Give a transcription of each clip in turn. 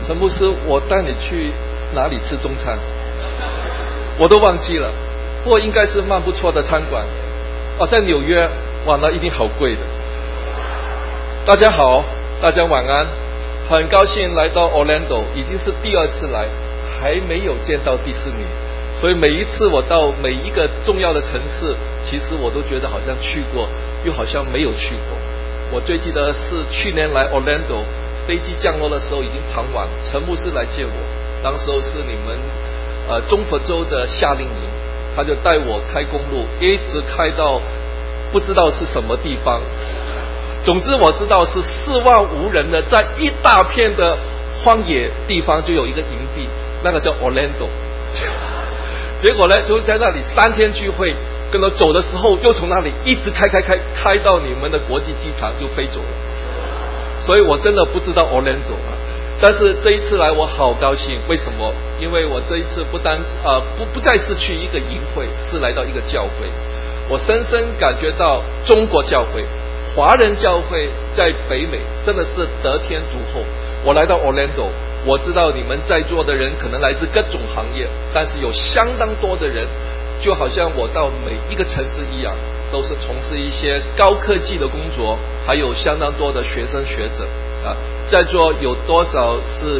陈牧师，我带你去哪里吃中餐？我都忘记了，不过应该是蛮不错的餐馆。在纽约，哇，那一定好贵的。大家好，大家晚安，很高兴来到 Orlando， 已经是第2次来，还没有见到迪士尼，所以每一次我到每一个重要的城市，其实我都觉得好像去过，又好像没有去过。我最记得是去年来 Orlando， 飞机降落的时候已经傍晚，陈牧师来接我，当时候是你们中佛州的夏令营，他就带我开公路，一直开到不知道是什么地方。总之我知道是4望无人的，在一大片的荒野地方就有一个营地，那个叫 Orlando。 结果呢就在那里3天聚会，跟我走的时候又从那里一直开到你们的国际机场就飞走了。所以我真的不知道 Orlando 啊。但是这一次来我好高兴，为什么？因为我这一次不单不再是去一个营会，是来到一个教会。我深深感觉到中国教会、华人教会在北美真的是得天独厚。我来到 Orlando， 我知道你们在座的人可能来自各种行业，但是有相当多的人，就好像我到每一个城市一样，都是从事一些高科技的工作，还有相当多的学生学者啊。在座有多少是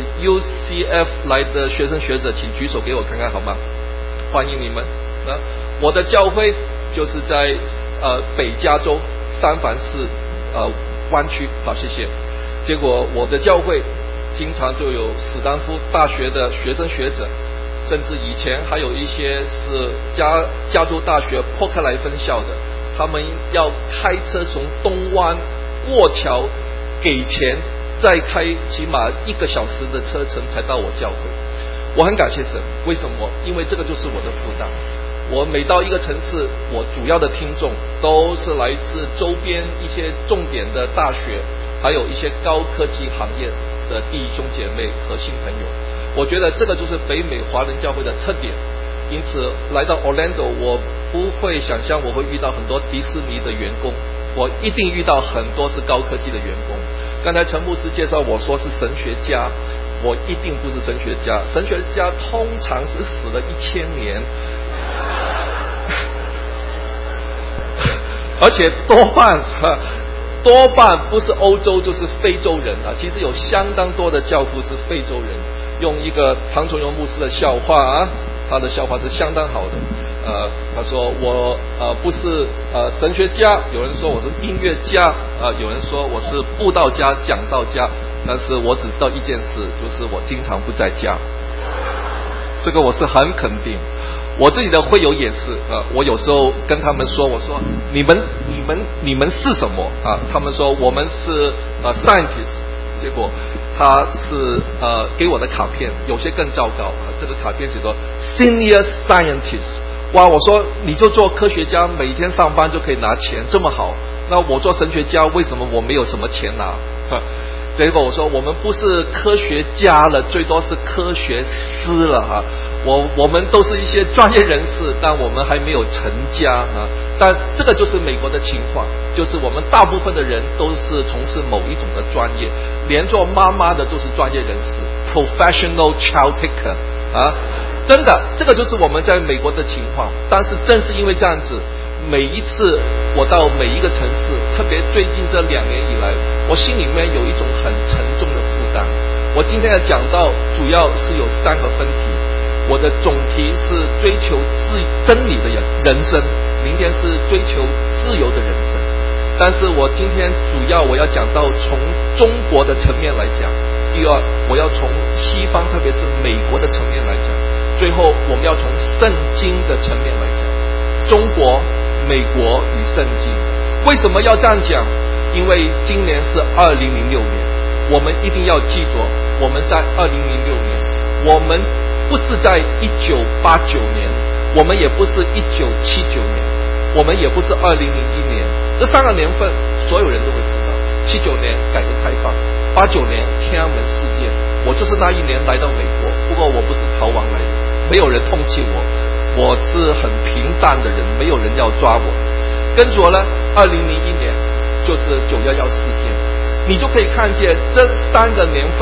UCF 来的学生学者，请举手给我看看好吗？欢迎你们啊！我的教会就是在北加州三藩市湾区，好，谢谢。结果我的教会经常就有史丹福大学的学生学者，甚至以前还有一些是加州大学波克莱分校的，他们要开车从东湾过桥给钱，再开起码1个小时的车程才到我教会。我很感谢神，为什么？因为这个就是我的负担。我每到一个城市，我主要的听众都是来自周边一些重点的大学，还有一些高科技行业的弟兄姐妹和新朋友。我觉得这个就是北美华人教会的特点。因此来到 Orlando， 我不会想象我会遇到很多迪士尼的员工，我一定遇到很多是高科技的员工。刚才陈牧师介绍我说是神学家，我一定不是神学家。神学家通常是死了1000年，而且多半不是欧洲就是非洲人啊。其实有相当多的教父是非洲人。用一个唐崇荣牧师的笑话啊，他的笑话是相当好的。他说我不是神学家，有人说我是音乐家，有人说我是布道家、讲道家，但是我只知道一件事，就是我经常不在家。这个我是很肯定。我自己的会友也是，我有时候跟他们说，我说你们是什么啊？他们说我们是scientist。结果他是给我的卡片有些更糟糕啊，这个卡片写着 Senior Scientist。 哇，我说你就做科学家，每天上班就可以拿钱，这么好，那我做神学家为什么我没有什么钱拿？结果我说我们不是科学家了，最多是科学师了哈。我们都是一些专业人士，但我们还没有成家啊。但这个就是美国的情况，就是我们大部分的人都是从事某一种的专业，连做妈妈的都是专业人士 ，professional child taker 啊。真的，这个就是我们在美国的情况。但是正是因为这样子，每一次我到每一个城市，特别最近这2年以来，我心里面有一种很沉重的负担。我今天要讲到主要是有3个分题，我的总题是追求真理的人生，明天是追求自由的人生。但是我今天主要我要讲到从中国的层面来讲，第二我要从西方特别是美国的层面来讲，最后我们要从圣经的层面来讲，中国、美国与圣经。为什么要这样讲？因为今年是2006年，我们一定要记住，我们在2006年，我们不是在1989年，我们也不是1979年，我们也不是2001年。这3个年份所有人都会知道。79年改革开放，89年天安门事件，我就是那一年来到美国，不过我不是逃亡来的，没有人通缉我是很平淡的人，没有人要抓我。跟着呢2001年就是911事件，你就可以看见这3个年份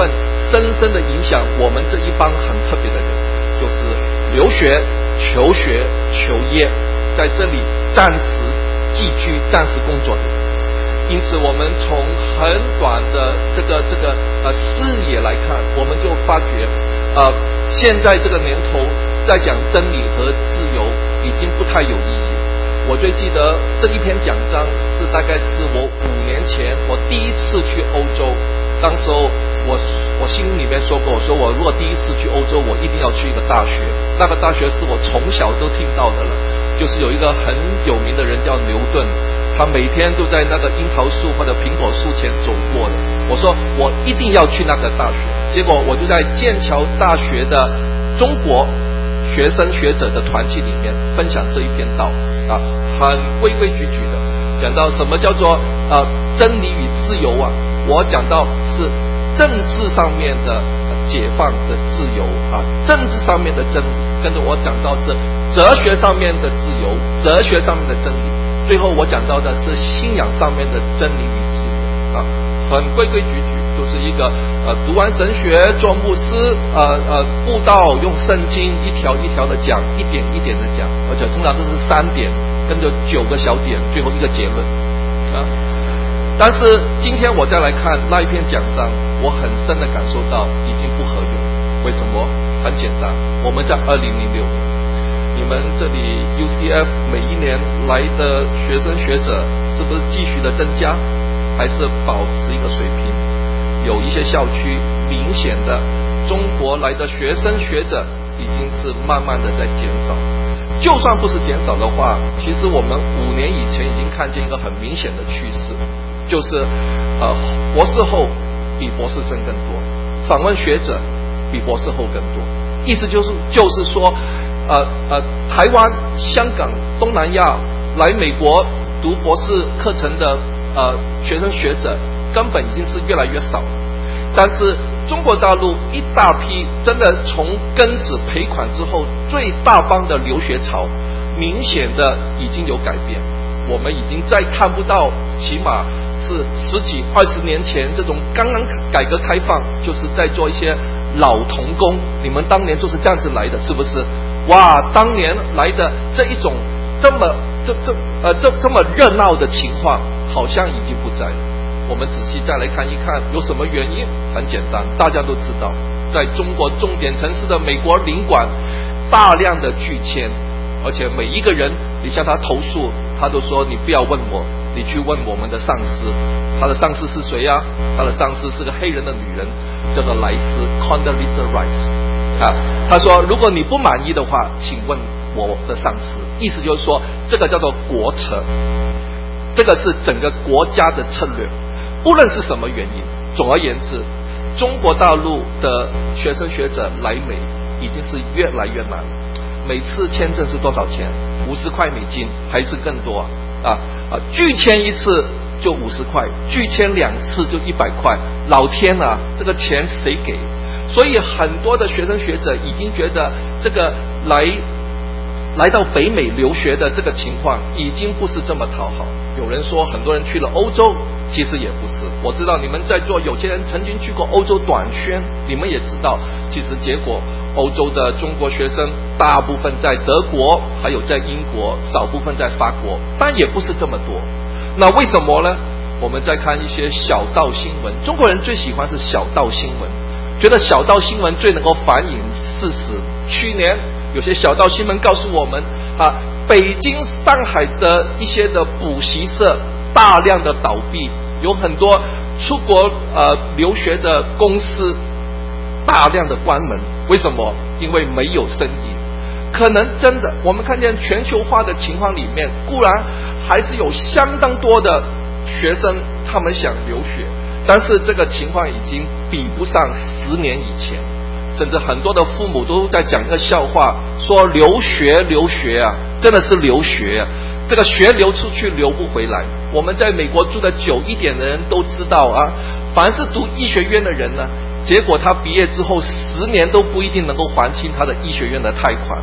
深深的影响我们这一帮很特别的人，就是留学、求学、求业，在这里暂时寄居、暂时工作的人。因此，我们从很短的这个视野来看，我们就发觉，现在这个年头在讲真理和自由已经不太有意义。我最记得这一篇讲章是大概是我5年前我第一次去欧洲，当时候我心里面说过，我说我如果第一次去欧洲，我一定要去一个大学，那个大学是我从小都听到的了，就是有一个很有名的人叫牛顿，他每天都在那个樱桃树或者苹果树前走过的。我说我一定要去那个大学，结果我就在剑桥大学的中国学生学者的团体里面分享这一篇道啊，很规规矩矩的讲到什么叫做真理与自由啊。我讲到是政治上面的解放的自由啊，政治上面的真理，跟着我讲到是哲学上面的自由，哲学上面的真理，最后我讲到的是信仰上面的真理与自由啊，很规规矩矩，就是一个读完神学做牧师，布道用圣经一条一条的讲，一点一点的讲，而且通常都是3点跟着9个小点，最后一个结论啊。但是今天我再来看那一篇讲章，我很深的感受到已经不合用。为什么？很简单，我们在2006年，你们这里 UCF 每一年来的学生学者是不是继续的增加，还是保持一个水平？有一些校区明显的中国来的学生学者已经是慢慢的在减少。就算不是减少的话，其实我们5年以前已经看见一个很明显的趋势，就是博士后比博士生更多，访问学者比博士后更多。意思就是说台湾、香港、东南亚来美国读博士课程的学生学者根本已经是越来越少了。但是中国大陆一大批真的从庚子赔款之后最大帮的留学潮，明显的已经有改变。我们已经再看不到起码是10几20年前这种刚刚改革开放，就是在做一些老童工，你们当年就是这样子来的，是不是？哇，当年来的这一种这么热闹的情况，好像已经不在了。我们仔细再来看一看，有什么原因？很简单，大家都知道，在中国重点城市的美国领馆，大量的拒签，而且每一个人，你向他投诉，他都说你不要问我，你去问我们的上司。他的上司是谁啊？他的上司是个黑人的女人，叫做莱斯 Condoleezza Rice 啊。他说，如果你不满意的话，请问我的上司。意思就是说，这个叫做国策，这个是整个国家的策略。不论是什么原因，总而言之，中国大陆的学生学者来美已经是越来越难。每次签证是多少钱？50块美金还是更多拒签一次就50块，拒签2次就100块。老天啊，这个钱谁给？所以很多的学生学者已经觉得这个来到北美留学的这个情况已经不是这么讨好。有人说很多人去了欧洲，其实也不是。我知道你们在座有些人曾经去过欧洲短宣，你们也知道，其实结果欧洲的中国学生大部分在德国，还有在英国，少部分在法国，但也不是这么多。那为什么呢？我们再看一些小道新闻，中国人最喜欢是小道新闻，觉得小道新闻最能够反映事实。去年有些小道新闻告诉我们北京、上海的一些的补习社大量的倒闭，有很多出国留学的公司大量的关门。为什么？因为没有生意。可能真的我们看见全球化的情况里面，固然还是有相当多的学生他们想留学，但是这个情况已经比不上10年以前。甚至很多的父母都在讲一个笑话，说留学啊，真的是留学啊，这个学流出去流不回来。我们在美国住的久一点的人都知道凡是读医学院的人呢，结果他毕业之后10年都不一定能够还清他的医学院的贷款。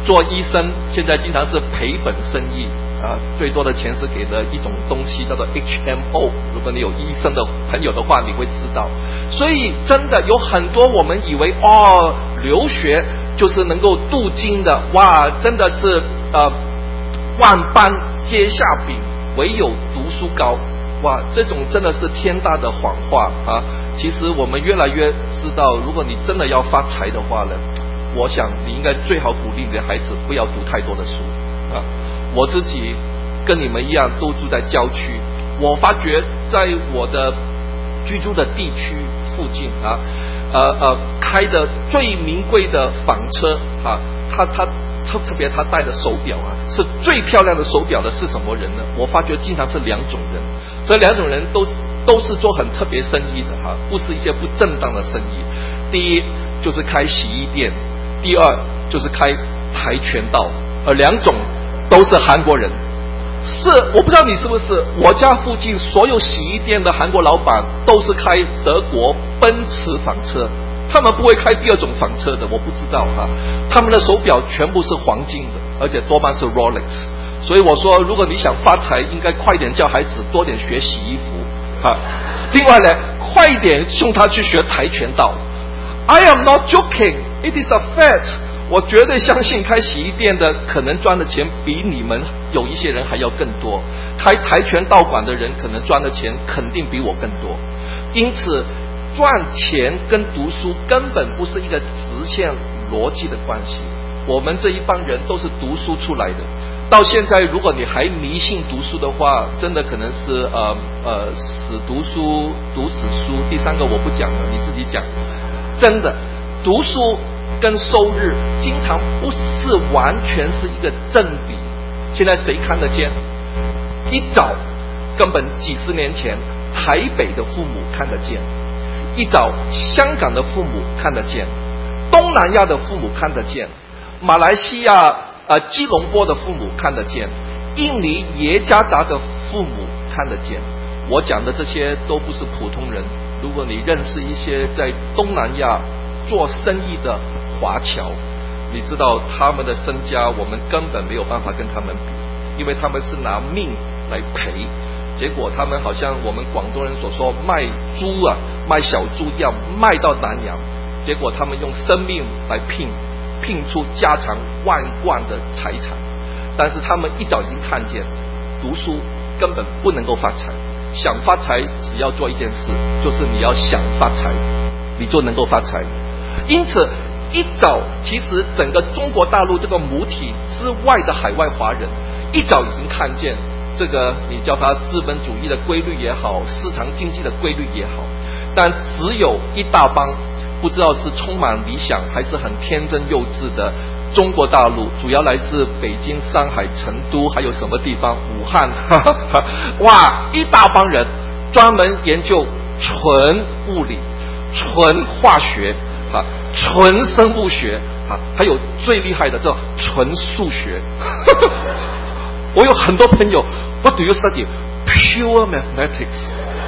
做医生现在经常是赔本生意啊，最多的钱是给的一种东西叫做 HMO。如果你有医生的朋友的话，你会知道。所以真的有很多我们以为留学就是能够镀金的，哇，真的是万般皆下品，唯有读书高。哇，这种真的是天大的谎话啊！其实我们越来越知道，如果你真的要发财的话呢，我想你应该最好鼓励你的孩子不要读太多的书啊。我自己跟你们一样都住在郊区，我发觉在我的居住的地区附近啊，开的最名贵的房车啊，特别他戴的手表啊，是最漂亮的手表的是什么人呢？我发觉经常是两种人，这两种人都是做很特别生意的哈，不是一些不正当的生意。第一就是开洗衣店，第二就是开跆拳道，两种都是韩国人。是，我不知道你是不是，我家附近所有洗衣店的韩国老板都是开德国奔驰房车。他们不会开第二种房车的，我不知道啊。他们的手表全部是黄金的，而且多半是 Rolex。所以我说，如果你想发财，应该快点叫孩子多点学洗衣服啊。另外呢，快一点送他去学跆拳道。I am not joking, it is a fact。我绝对相信开洗衣店的可能赚的钱比你们有一些人还要更多，开跆拳道馆的人可能赚的钱肯定比我更多。因此赚钱跟读书根本不是一个直线逻辑的关系。我们这一帮人都是读书出来的，到现在如果你还迷信读书的话，真的可能是死读书读死书。第三个我不讲了，你自己讲。真的读书跟收入经常不是完全是一个正比。现在谁看得见？一早根本几十年前台北的父母看得见，一早香港的父母看得见，东南亚的父母看得见，马来西亚吉隆坡的父母看得见，印尼耶加达的父母看得见。我讲的这些都不是普通人，如果你认识一些在东南亚做生意的华侨，你知道他们的身家我们根本没有办法跟他们比，因为他们是拿命来赔。结果他们好像我们广东人所说卖猪啊，卖小猪一样卖到南洋，结果他们用生命来拼出家常万贯的财产。但是他们一早已经看见读书根本不能够发财，想发财只要做一件事，就是你要想发财，你就能够发财。因此一早其实整个中国大陆这个母体之外的海外华人一早已经看见这个，你叫它资本主义的规律也好，市场经济的规律也好，但只有一大帮不知道是充满理想还是很天真幼稚的中国大陆，主要来自北京、上海、成都，还有什么地方？武汉。哇，一大帮人专门研究纯物理、纯化学纯生物学还有最厉害的叫纯数学。我有很多朋友 ，What do you study? Pure mathematics。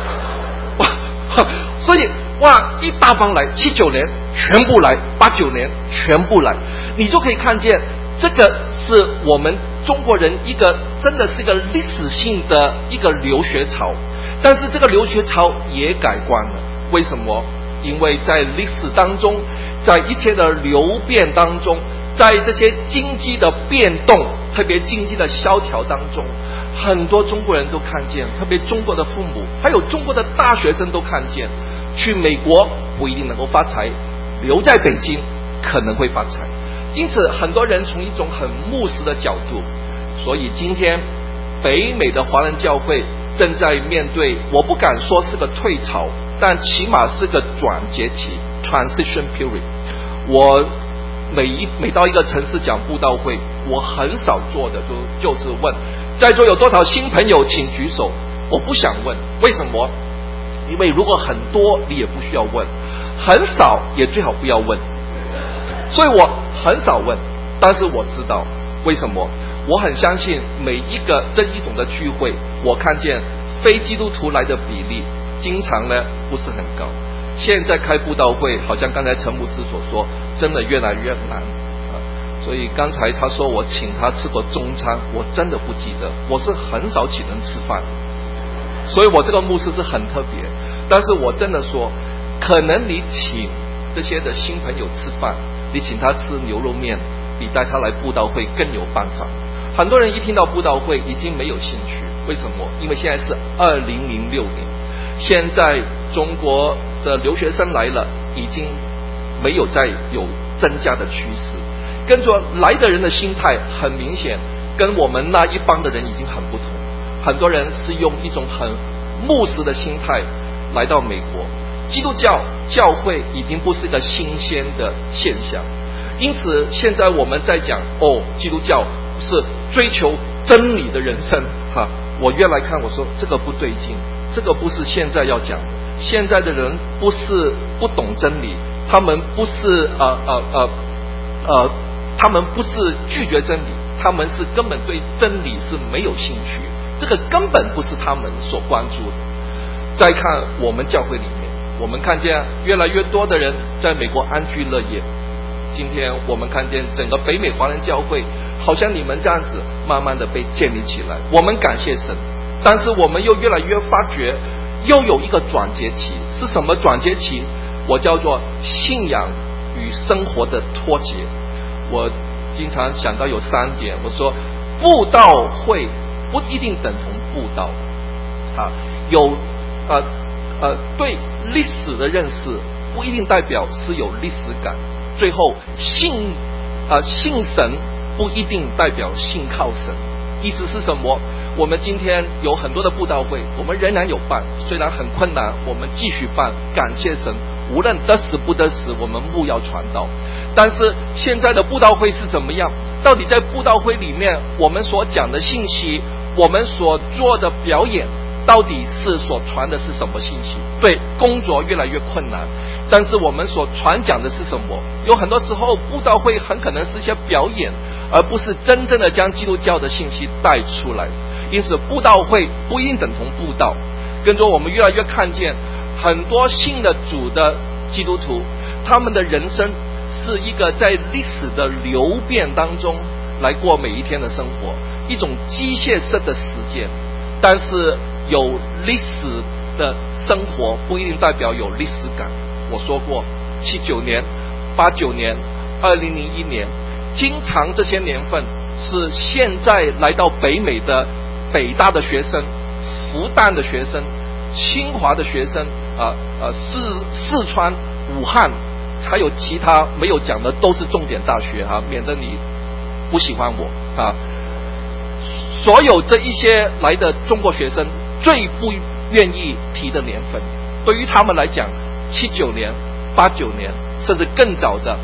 所以哇，一大帮来，79年全部来，89年全部来，你就可以看见这个是我们中国人一个真的是一个历史性的一个留学潮，但是这个留学潮也改观了。为什么？因为在历史当中，在一切的流变当中，在这些经济的变动，特别经济的萧条当中，很多中国人都看见，特别中国的父母还有中国的大学生都看见，去美国不一定能够发财，留在北京可能会发财。因此很多人从一种很务实的角度，所以今天北美的华人教会正在面对，我不敢说是个退潮，但起码是个转接期 transition period。 我每到一个城市讲布道会，我很少做的就是问在座有多少新朋友请举手。我不想问，为什么？因为如果很多你也不需要问，很少也最好不要问，所以我很少问。但是我知道为什么，我很相信每一个这一种的聚会，我看见非基督徒来的比例经常呢不是很高。现在开布道会，好像刚才陈牧师所说，真的越来越难所以刚才他说我请他吃过中餐，我真的不记得，我是很少请人吃饭，所以我这个牧师是很特别。但是我真的说，可能你请这些的新朋友吃饭，你请他吃牛肉面，比带他来布道会更有办法。很多人一听到布道会已经没有兴趣，为什么？因为现在是2006年，现在中国的留学生来了，已经没有再有增加的趋势。跟着来的人的心态很明显，跟我们那一帮的人已经很不同。很多人是用一种很务实的心态来到美国，基督教教会已经不是一个新鲜的现象。因此现在我们在讲基督教是追求真理的人生我越来看我说这个不对劲，这个不是现在要讲的。现在的人不是不懂真理，他们不是他们不是拒绝真理，他们是根本对真理是没有兴趣，这个根本不是他们所关注的。再看我们教会里面，我们看见越来越多的人在美国安居乐业。今天我们看见整个北美华人教会好像你们这样子慢慢的被建立起来，我们感谢神。但是我们又越来越发觉又有一个转接期，是什么转接期？我叫做信仰与生活的脱节。我经常想到有3点，我说布道会不一定等同布道有对历史的认识不一定代表是有历史感。最后信神不一定代表信靠神。意思是什么？我们今天有很多的布道会，我们仍然有办，虽然很困难，我们继续办，感谢神。无论得死不得死，我们务要传道。但是现在的布道会是怎么样？到底在布道会里面，我们所讲的信息，我们所做的表演，到底是所传的是什么信息？对，工作越来越困难，但是我们所传讲的是什么？有很多时候布道会很可能是一些表演，而不是真正的将基督教的信息带出来。因此布道会不一定等同布道。跟着我们越来越看见很多信的主的基督徒，他们的人生是一个在历史的流变当中来过每一天的生活，一种机械式的实践。但是有历史的生活不一定代表有历史感。我说过79年、89年、2001年，经常这些年份是现在来到北美的北大的学生、复旦的学生、清华的学生四川、武汉，还有其他没有讲的都是重点大学免得你不喜欢我所有这一些来的中国学生最不愿意提的年份，对于他们来讲，79年、89年，甚至更早的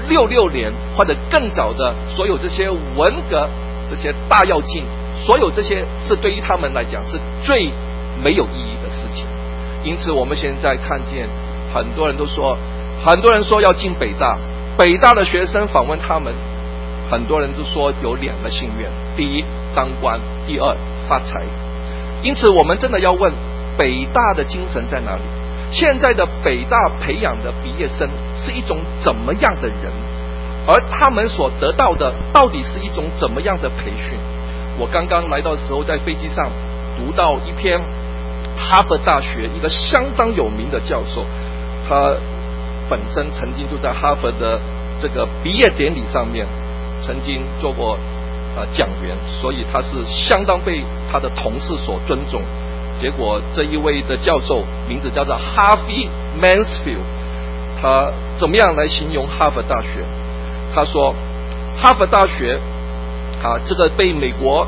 66年或者更早的所有这些文革、这些大跃进，所有这些是对于他们来讲是最没有意义的事情。因此我们现在看见很多人说要进北大，北大的学生访问他们，很多人都说有2个心愿：第一，当官；第二，发财。因此我们真的要问，北大的精神在哪里？现在的北大培养的毕业生是一种怎么样的人？而他们所得到的到底是一种怎么样的培训？我刚刚来到的时候，在飞机上读到一篇哈佛大学一个相当有名的教授，他本身曾经就在哈佛的这个毕业典礼上面曾经做过讲员，所以他是相当被他的同事所尊重。结果这一位的教授名字叫做 Harvey Mansfield， 他怎么样来形容哈佛大学？他说哈佛大学这个被美国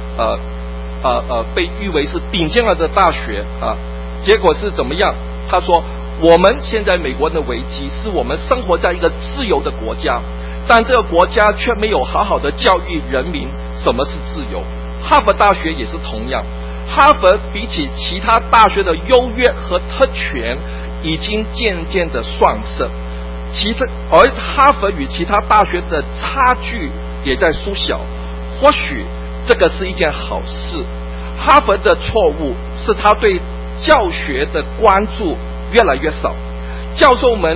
被誉为是顶尖了的大学结果是怎么样？他说我们现在美国的危机是我们生活在一个自由的国家，但这个国家却没有好好的教育人民什么是自由。哈佛大学也是同样，哈佛比起其他大学的优越和特权已经渐渐的丧失，而哈佛与其他大学的差距也在缩小。或许这个是一件好事。哈佛的错误是他对教学的关注越来越少，教授们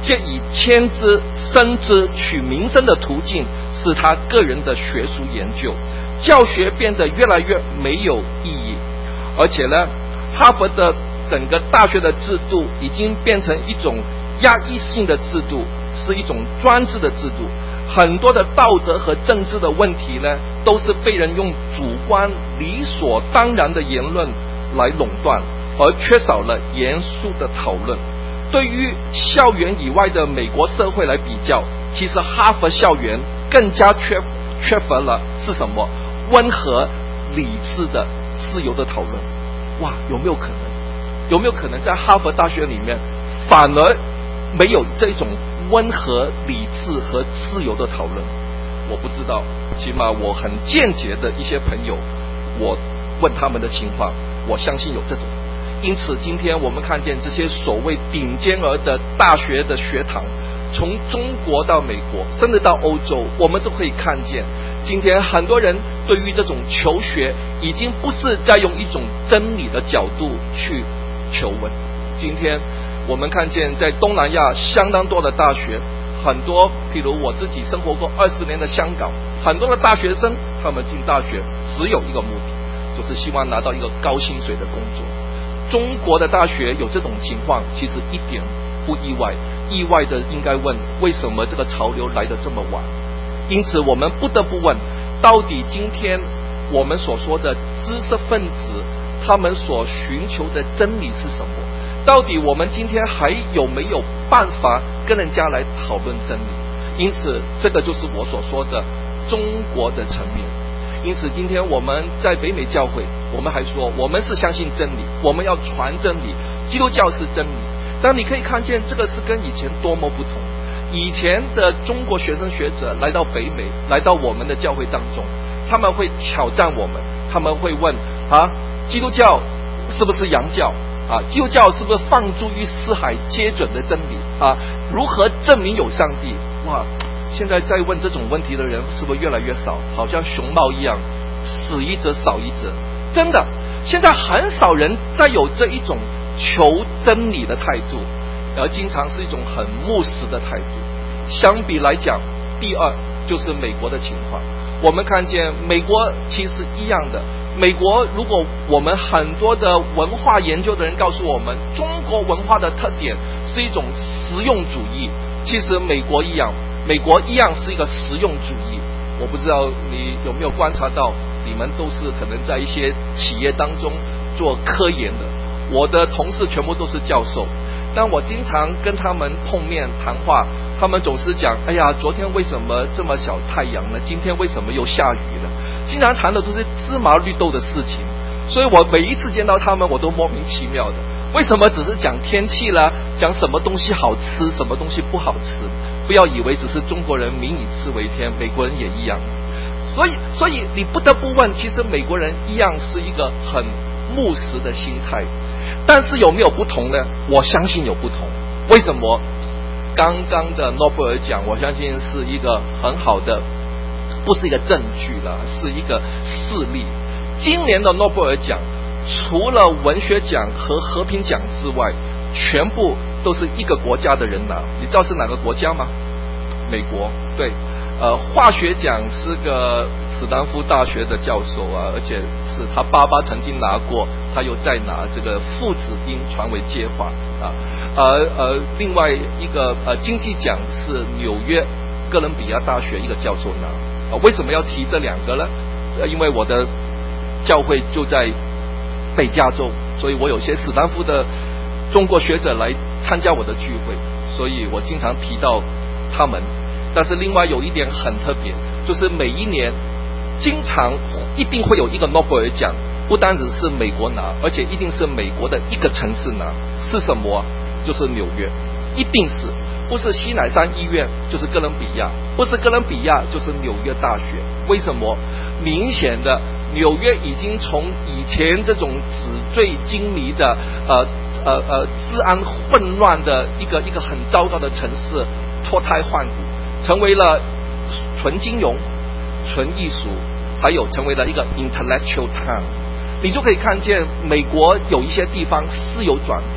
借以牵之、伸之、取名声的途径是他个人的学术研究，教学变得越来越没有意义。而且呢，哈佛的整个大学的制度已经变成一种压抑性的制度，是一种专制的制度。很多的道德和政治的问题呢，都是被人用主观理所当然的言论来垄断，而缺少了严肃的讨论。对于校园以外的美国社会来比较，其实哈佛校园更加缺乏了是什么？温和、理智的、自由的讨论。哇，有没有可能？有没有可能在哈佛大学里面，反而没有这种温和、理智和自由的讨论？我不知道，起码我很间接的一些朋友，我问他们的情况，我相信有这种。因此今天我们看见这些所谓顶尖儿的大学的学堂，从中国到美国甚至到欧洲，我们都可以看见今天很多人对于这种求学已经不是在用一种真理的角度去求问。今天我们看见在东南亚相当多的大学，很多譬如我自己生活过20年的香港，很多的大学生他们进大学只有一个目的，就是希望拿到一个高薪水的工作。中国的大学有这种情况其实一点不意外，意外的应该问为什么这个潮流来得这么晚。因此我们不得不问，到底今天我们所说的知识分子他们所寻求的真理是什么？到底我们今天还有没有办法跟人家来讨论真理？因此这个就是我所说的中国的层面。因此今天我们在北美教会，我们还说我们是相信真理，我们要传真理，基督教是真理。但你可以看见这个是跟以前多么不同。以前的中国学生学者来到北美，来到我们的教会当中，他们会挑战我们，他们会问基督教是不是洋教基督教是不是放诸于四海皆准的真理如何证明有上帝？哇，现在在问这种问题的人是不是越来越少？好像熊猫一样，死一则少一则。真的，现在很少人再有这一种求真理的态度，而经常是一种很务实的态度。相比来讲，第二就是美国的情况。我们看见美国其实一样的，美国如果我们很多的文化研究的人告诉我们，中国文化的特点是一种实用主义，其实美国一样是一个实用主义。我不知道你有没有观察到，你们都是可能在一些企业当中做科研的，我的同事全部都是教授，但我经常跟他们碰面谈话，他们总是讲，哎呀，昨天为什么这么小太阳呢？今天为什么又下雨了？经常谈的都是芝麻绿豆的事情，所以我每一次见到他们，我都莫名其妙的，为什么只是讲天气啦，讲什么东西好吃，什么东西不好吃？不要以为只是中国人民以吃为天，美国人也一样。所以你不得不问，其实美国人一样是一个很务实的心态，但是有没有不同呢？我相信有不同。为什么？刚刚的诺贝尔奖，我相信是一个很好的，不是一个证据了，是一个事例。今年的诺贝尔奖，除了文学奖和和平奖之外，全部都是一个国家的人拿。你知道是哪个国家吗？美国。对，化学奖是个史丹福大学的教授而且是他爸爸曾经拿过，他又再拿这个父子因传为接法另外一个经济奖是纽约哥伦比亚大学一个教授拿为什么要提这两个呢？因为我的教会就在北加州，所以我有些史丹福的中国学者来参加我的聚会，所以我经常提到他们。但是另外有一点很特别，就是每一年经常一定会有一个诺贝尔奖，不单只是美国拿，而且一定是美国的一个城市拿。是什么？就是纽约，一定是，不是西乃山医院就是哥伦比亚，不是哥伦比亚就是纽约大学。为什么？明显的，纽约已经从以前这种纸醉金迷的治安混乱的一个很糟糕的城市脱胎换骨，成为了纯金融、纯艺术，还有成为了一个 intellectual town。你就可以看见美国有一些地方是有转变。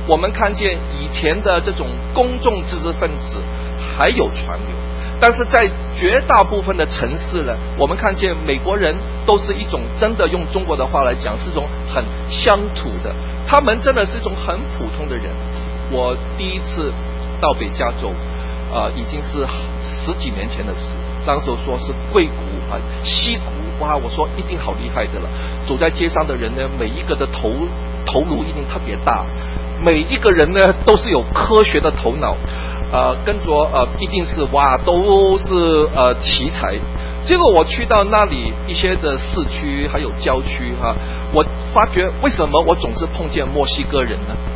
我们看见以前的这种公众知识分子还有传流，但是在绝大部分的城市呢，我们看见美国人都是一种真的用中国的话来讲，是一种很乡土的，他们真的是一种很普通的人。我第一次到北加州，已经是10几年前的事。当时说是硅谷矽谷，哇，我说一定好厉害的了。走在街上的人呢，每一个的头颅一定特别大，每一个人呢都是有科学的头脑，跟着一定是哇，都是奇才。结果我去到那里一些的市区还有郊区我发觉为什么我总是碰见墨西哥人呢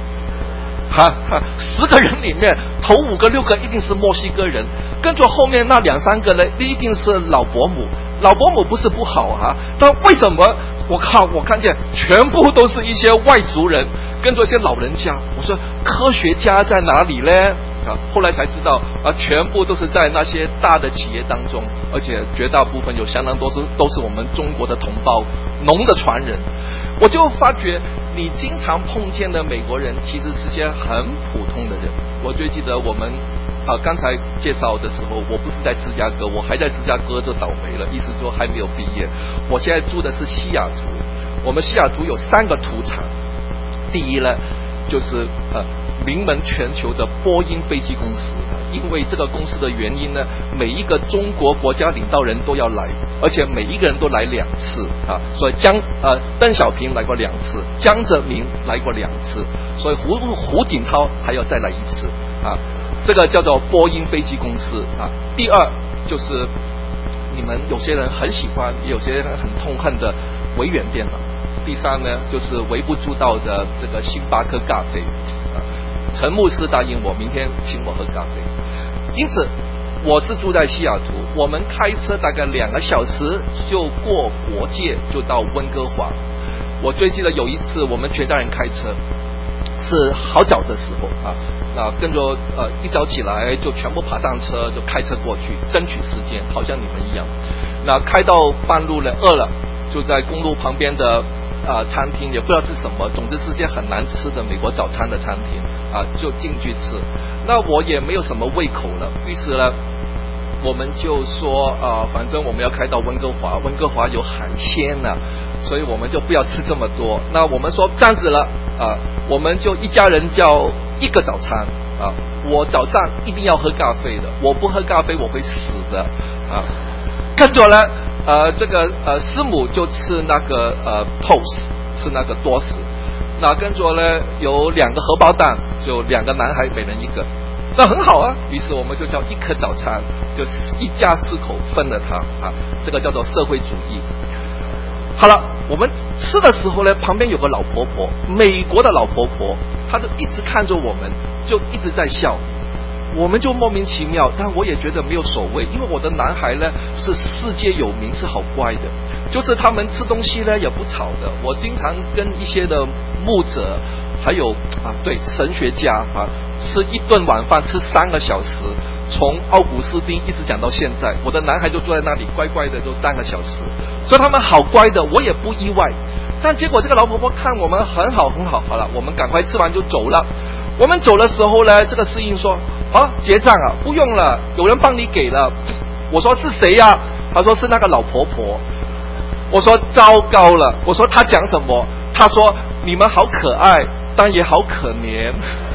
？10个人里面头5个6个一定是墨西哥人，跟着后面那2、3个呢一定是老伯母。老伯母不是不好但为什么我看见全部都是一些外族人，跟着一些老人家。我说科学家在哪里呢？后来才知道全部都是在那些大的企业当中，而且绝大部分有相当多都是我们中国的同胞，农的传人。我就发觉你经常碰见的美国人其实是些很普通的人。我最记得我们刚才介绍的时候，我不是在芝加哥，我还在芝加哥就倒霉了，意思说还没有毕业。我现在住的是西雅图，我们西雅图有3个土产。第一呢，就是名门全球的波音飞机公司，因为这个公司的原因呢，每一个中国国家领导人都要来，而且每一个人都来2次所以邓小平来过2次，江泽民来过2次，所以胡锦涛还要再来1次这个叫做波音飞机公司第二就是你们有些人很喜欢，也有些人很痛恨的微软电脑。第3呢，就是微不足道的这个星巴克咖啡陈牧师答应我明天请我喝咖啡。因此我是住在西雅图，我们开车大概2个小时就过国界，就到温哥华。我最记得有一次我们全家人开车，是好早的时候那跟着一早起来就全部爬上车，就开车过去，争取时间，好像你们一样。那开到半路了，饿了，就在公路旁边的餐厅，也不知道是什么，总之是些很难吃的美国早餐的餐厅就进去吃。那我也没有什么胃口了，于是呢我们就说反正我们要开到温哥华，温哥华有海鲜所以我们就不要吃这么多。那我们说这样子了我们就一家人叫1个早餐我早上一定要喝咖啡的，我不喝咖啡我会死的跟着呢这个师母就吃那个toast， 吃那个多士。那跟着呢有2个荷包蛋，就2个男孩每人1个，那很好于是我们就叫1颗早餐，就一家4口分了它这个叫做社会主义。好了，我们吃的时候呢，旁边有个老婆婆，美国的老婆婆，她就一直看着我们，就一直在笑。我们就莫名其妙，但我也觉得没有所谓，因为我的男孩呢是世界有名，是好乖的，就是他们吃东西呢也不吵的。我经常跟一些的牧者还有对神学家吃一顿晚饭吃3个小时，从奥古斯丁一直讲到现在，我的男孩就坐在那里乖乖的就3个小时，所以他们好乖的，我也不意外。但结果这个老婆婆看我们很好，好了，我们赶快吃完就走了。我们走的时候呢，这个侍应说结账不用了，有人帮你给了。我说是谁呀？他说是那个老婆婆。我说糟糕了，我说他讲什么？他说你们好可爱，但也好可怜。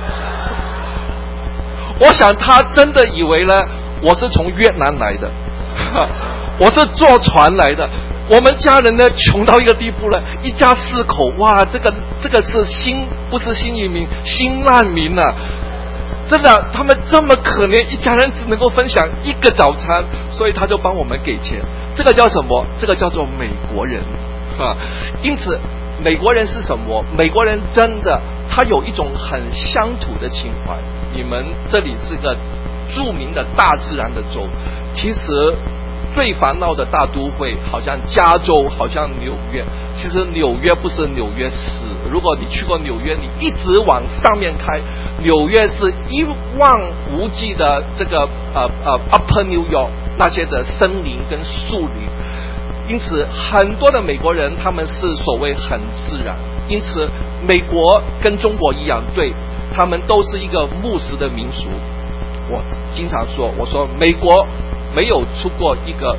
我想他真的以为呢我是从越南来的我是坐船来的。我们家人呢穷到一个地步了，一家4口，哇，这个是不是新移民，新难民真的，他们这么可怜，一家人只能够分享1个早餐，所以他就帮我们给钱。这个叫什么？这个叫做美国人因此美国人是什么？美国人真的他有一种很乡土的情怀。你们这里是个著名的大自然的州，其实最烦恼的大都会好像加州，好像纽约。其实纽约不是纽约市，如果你去过纽约，你一直往上面开，纽约是一望无际的这个Upper New York 那些的森林跟树林。因此很多的美国人他们是所谓很自然。因此美国跟中国一样，对他们都是一个牧师的民族。我经常说，我说美国没有出过一个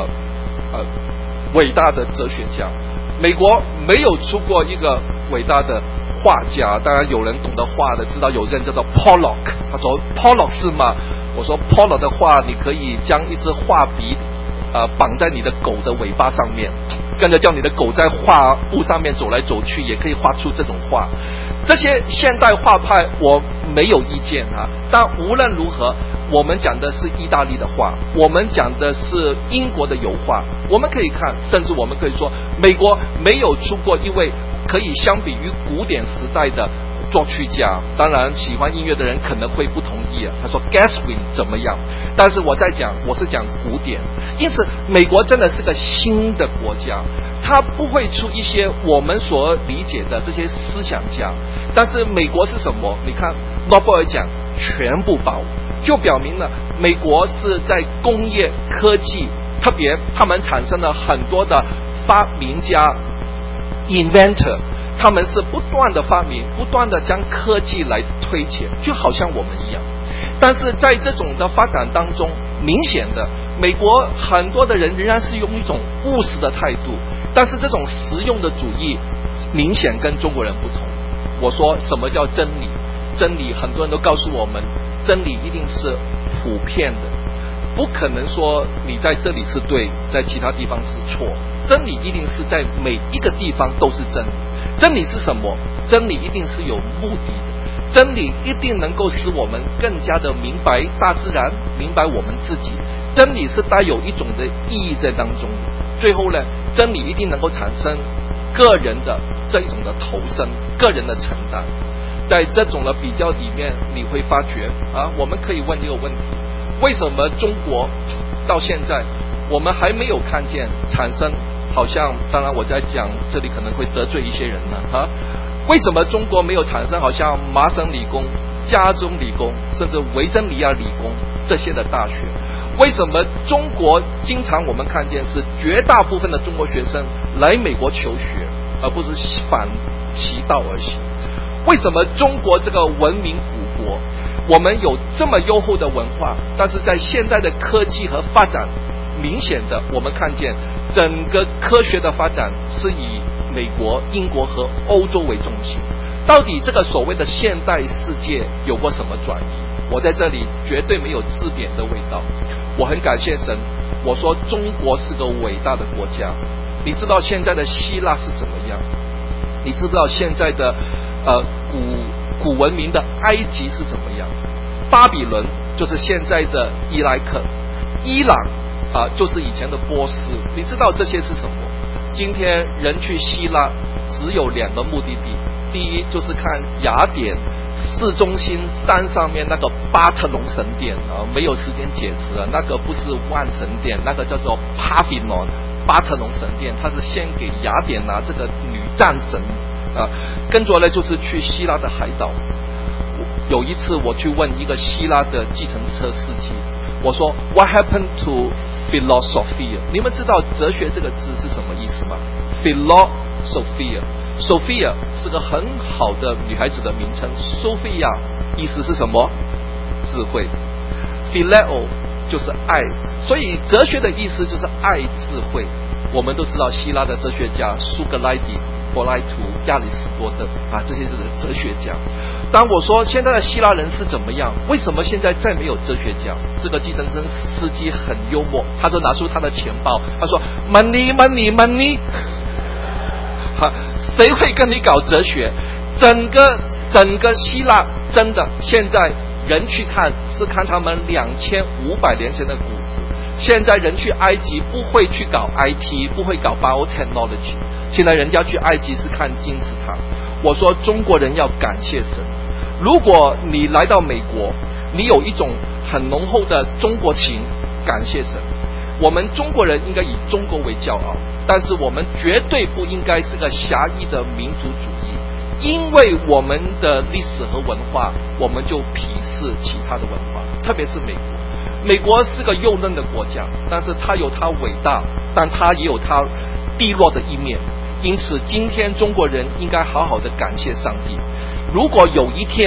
伟大的哲学家，美国没有出过一个伟大的画家。当然有人懂得画的知道有人叫做 Pollock， 他说 Pollock 是吗？我说 Pollock 的画，你可以将一支画笔绑在你的狗的尾巴上面，跟着叫你的狗在画布上面走来走去，也可以画出这种画。这些现代画派我没有意见啊，但无论如何，我们讲的是意大利的画，我们讲的是英国的油画，我们可以看，甚至我们可以说，美国没有出过一位可以相比于古典时代的作曲家。当然喜欢音乐的人可能会不同意啊，他说 Gershwin 怎么样，但是我是讲古典。因此美国真的是个新的国家，它不会出一些我们所理解的这些思想家。但是美国是什么？你看诺贝尔奖全部包，就表明了美国是在工业科技，特别他们产生了很多的发明家 inventor， 他们是不断的发明，不断的将科技来推前，就好像我们一样。但是在这种的发展当中，明显的美国很多的人仍然是用一种务实的态度，但是这种实用的主义明显跟中国人不同。我说什么叫真理？真理很多人都告诉我们，真理一定是普遍的，不可能说你在这里是对，在其他地方是错。真理一定是在每一个地方都是真理。真理是什么？真理一定是有目的的，真理一定能够使我们更加的明白大自然，明白我们自己。真理是带有一种的意义在当中。最后呢，真理一定能够产生个人的这一种的投身，个人的承担。在这种的比较里面，你会发觉我们可以问一个问题：为什么中国到现在我们还没有看见产生？好像当然我在讲这里可能会得罪一些人了为什么中国没有产生好像麻省理工、加州理工，甚至维珍尼亚理工这些的大学？为什么中国经常我们看见是绝大部分的中国学生来美国求学，而不是反其道而行？为什么中国这个文明古国，我们有这么优厚的文化，但是在现代的科技和发展，明显的我们看见整个科学的发展是以美国、英国和欧洲为中心。到底这个所谓的现代世界有过什么转移？我在这里绝对没有自贬的味道。我很感谢神，我说中国是个伟大的国家。你知道现在的希腊是怎么样？你知不知道现在的古文明的埃及是怎么样？巴比伦就是现在的伊拉克，伊朗就是以前的波斯。你知道这些是什么？今天人去希腊只有2个目的地，第一就是看雅典市中心山上面那个巴特农神殿没有时间解释那个不是万神殿，那个叫做巴特农神殿，它是献给雅典娜这个女战神跟着呢就是去希腊的海岛。有一次我去问一个希腊的计程车司机，我说 What happened to philosophy？ 你们知道哲学这个字是什么意思吗？ Sophia 是个很好的女孩子的名称。 Sophia 意思是什么？智慧。 Phileo 就是爱，所以哲学的意思就是爱智慧。我们都知道希腊的哲学家苏格拉底、柏拉图、亚里士多德这些就是哲学家。当我说现在的希腊人是怎么样，为什么现在再没有哲学家？这个计程车司机很幽默，他就拿出他的钱包，他说 money 谁会跟你搞哲学？整个希腊真的现在人去看是看他们2500年前的古迹。现在人去埃及不会去搞 IT， 不会搞 biotechnology， 现在人家去埃及是看金字塔。我说中国人要感谢神，如果你来到美国，你有一种很浓厚的中国情，感谢神。我们中国人应该以中国为骄傲，但是我们绝对不应该是个狭义的民族主义，因为我们的历史和文化，我们就鄙视其他的文化，特别是美国。美国是个幼嫩的国家，但是它有它伟大，但它也有它低落的一面。因此今天中国人应该好好的感谢上帝。如果有一天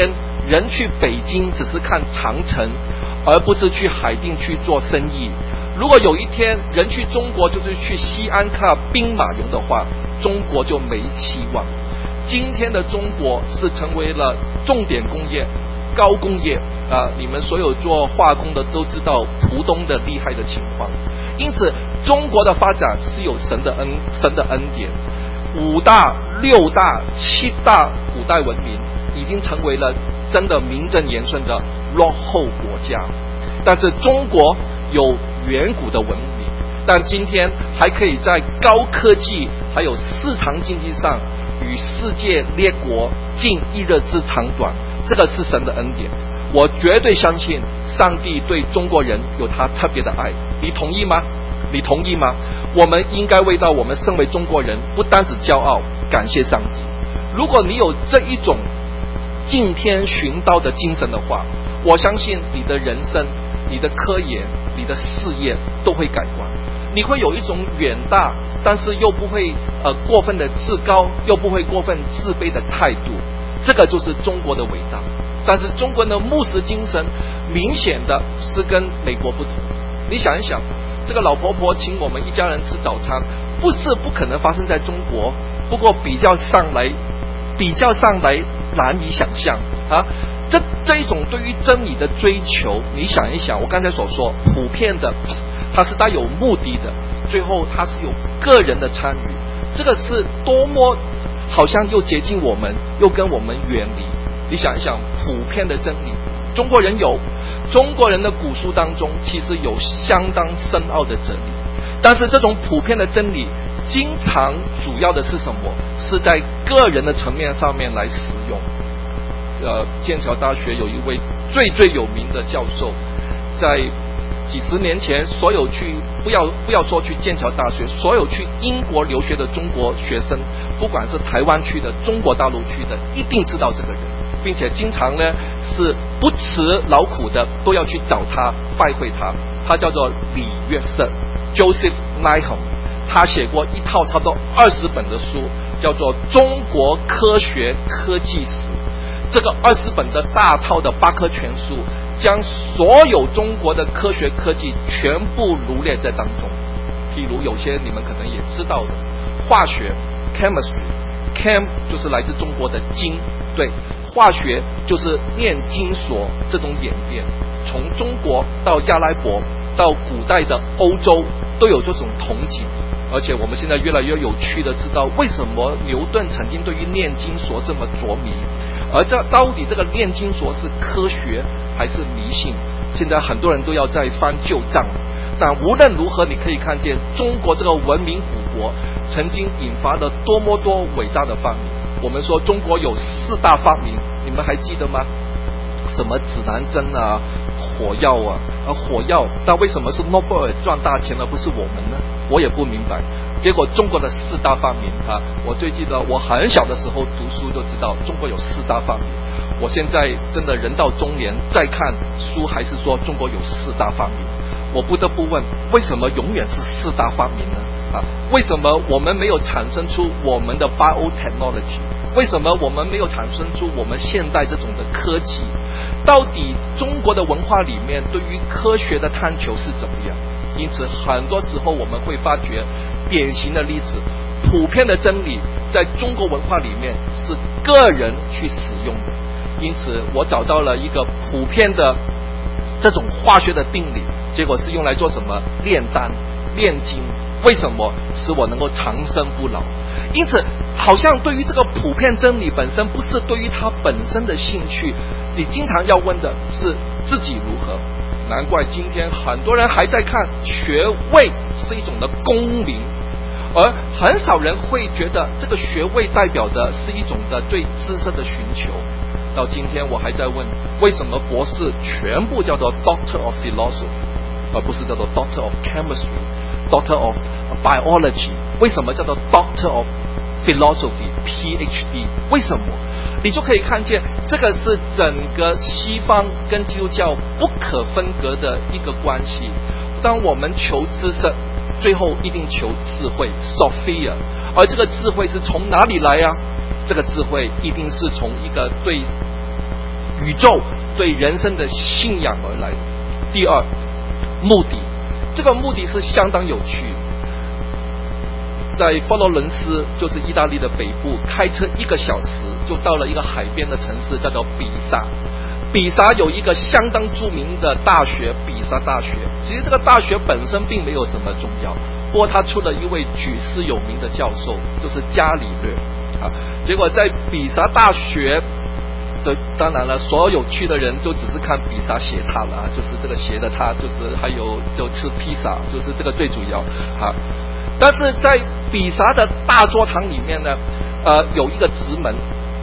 人去北京只是看长城，而不是去海淀去做生意。如果有一天人去中国就是去西安看兵马俑的话，中国就没希望。今天的中国是成为了重点工业、高工业你们所有做化工的都知道浦东的厉害的情况。因此中国的发展是有神的恩典，5大、6大、7大古代文明已经成为了真的名正言顺的落后国家，但是中国有远古的文明，但今天还可以在高科技还有市场经济上与世界列国近一日之长短，这个是神的恩典。我绝对相信上帝对中国人有他特别的爱，你同意吗？你同意吗？我们应该为到我们身为中国人不单只骄傲，感谢上帝。如果你有这一种敬天寻道的精神的话，我相信你的人生、你的科研、你的事业都会改观。你会有一种远大，但是又不会过分的自高，又不会过分自卑的态度。这个就是中国的伟大。但是中国的务实精神明显的是跟美国不同。你想一想，这个老婆婆请我们一家人吃早餐，不是不可能发生在中国，不过比较上来难以想象这一种对于真理的追求，你想一想，我刚才所说普遍的，它是带有目的的，最后它是有个人的参与，这个是多么好像又接近我们，又跟我们远离。你想一想，普遍的真理，中国人的古书当中其实有相当深奥的真理，但是这种普遍的真理经常主要的是什么？是在个人的层面上面来使用。剑桥大学有一位最有名的教授，在几十年前，所有去不要说去剑桥大学，所有去英国留学的中国学生，不管是台湾区的、中国大陆区的，一定知道这个人，并且经常呢是不辞劳苦的都要去找他拜会他。他叫做李约瑟 Joseph Nyholm， 他写过一套差不多20本的书，叫做《中国科学科技史》。这个20本的大套的8科全书，将所有中国的科学科技全部罗列在当中。譬如有些你们可能也知道的，化学 chemistry，chem 就是来自中国的金，对，化学就是炼金所这种演变，从中国到亚来伯到古代的欧洲都有这种统景。而且我们现在越来越有趣的知道，为什么牛顿曾经对于炼金所这么着迷，而到底这个炼金所是科学还是迷信，现在很多人都要在翻旧账。但无论如何，你可以看见中国这个文明古国曾经引发了多么多伟大的发明。我们说中国有4大发明，你们还记得吗？什么指南针啊，火药啊，火药，但为什么是诺贝尔赚大钱而不是我们呢？我也不明白。结果中国的4大发明我最记得我很小的时候读书就知道中国有4大发明。我现在真的人到中年再看书，还是说中国有4大发明。我不得不问，为什么永远是4大发明呢？为什么我们没有产生出我们的 biotechnology？ 为什么我们没有产生出我们现代这种的科技？到底中国的文化里面对于科学的探求是怎么样？因此很多时候我们会发觉典型的例子，普遍的真理在中国文化里面是个人去使用的。因此我找到了一个普遍的这种化学的定理，结果是用来做什么？炼丹、炼金。为什么？使我能够长生不老。因此好像对于这个普遍真理本身，不是对于它本身的兴趣，你经常要问的是自己如何。难怪今天很多人还在看学位是一种的功名，而很少人会觉得这个学位代表的是一种的对知识的寻求。到今天我还在问，为什么博士全部叫做 Doctor of Philosophy， 而不是叫做 Doctor of Chemistry、Doctor of Biology？ 为什么叫做 Doctor of Philosophy、PhD？ 为什么？你就可以看见，这个是整个西方跟基督教不可分割的一个关系。当我们求知识，最后一定求智慧 Sophia， 而这个智慧是从哪里来啊？这个智慧一定是从一个对宇宙、对人生的信仰而来。第二，目的，这个目的是相当有趣。在佛罗伦斯，就是意大利的北部，开车1个小时就到了一个海边的城市，叫做比萨。比萨有一个相当著名的大学，比萨大学。其实这个大学本身并没有什么重要，不过他出了一位举世有名的教授，就是伽利略啊。结果在比萨大学的，当然了，所有去的人就只是看比萨斜塔了，就是这个斜的塔，就是还有就吃披萨，就是这个最主要啊。但是在比萨的大教堂里面呢，有一个直门。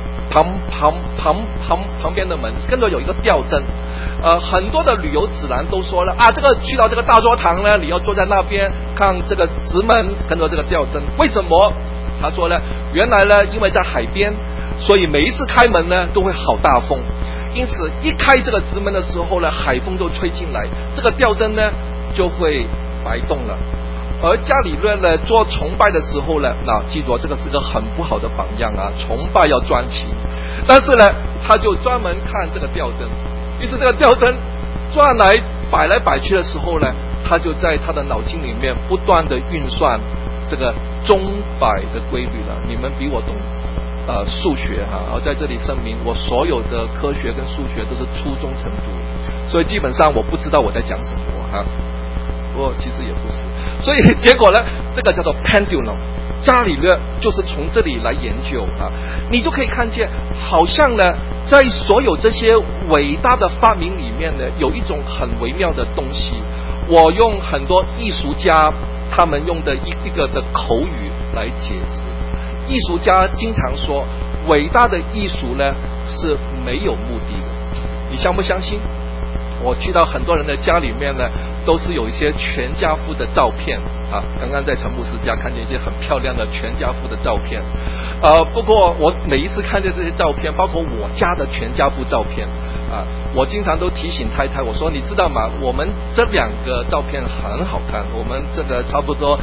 旁边的门跟着有一个吊灯，很多的旅游指南都说了啊，这个去到这个大教堂呢，你要坐在那边看这个直门，跟着这个吊灯。为什么？他说呢，原来呢，因为在海边，所以每一次开门呢都会好大风，因此一开这个直门的时候呢，海风就吹进来，这个吊灯呢就会摆动了。而伽利略呢做崇拜的时候呢，记住这个是个很不好的榜样啊，崇拜要专情。但是呢，他就专门看这个吊灯，于是这个吊灯转来摆来摆去的时候呢，他就在他的脑筋里面不断的运算这个钟摆的规律了。你们比我懂数学哈，而在这里声明，我所有的科学跟数学都是初中程度，所以基本上我不知道我在讲什么哈。不过其实也不是，所以结果呢，这个叫做 pendulum， 伽利略就是从这里来研究啊。你就可以看见，好像呢，在所有这些伟大的发明里面呢，有一种很微妙的东西。我用很多艺术家他们用的一个的口语来解释。艺术家经常说，伟大的艺术呢是没有目的的。你相不相信？我去到很多人的家里面呢，都是有一些全家福的照片啊。刚刚在陈牧师家看见一些很漂亮的全家福的照片，不过我每一次看见这些照片，包括我家的全家福照片啊，我经常都提醒太太，我说你知道吗？我们这2个照片很好看，我们这个差不多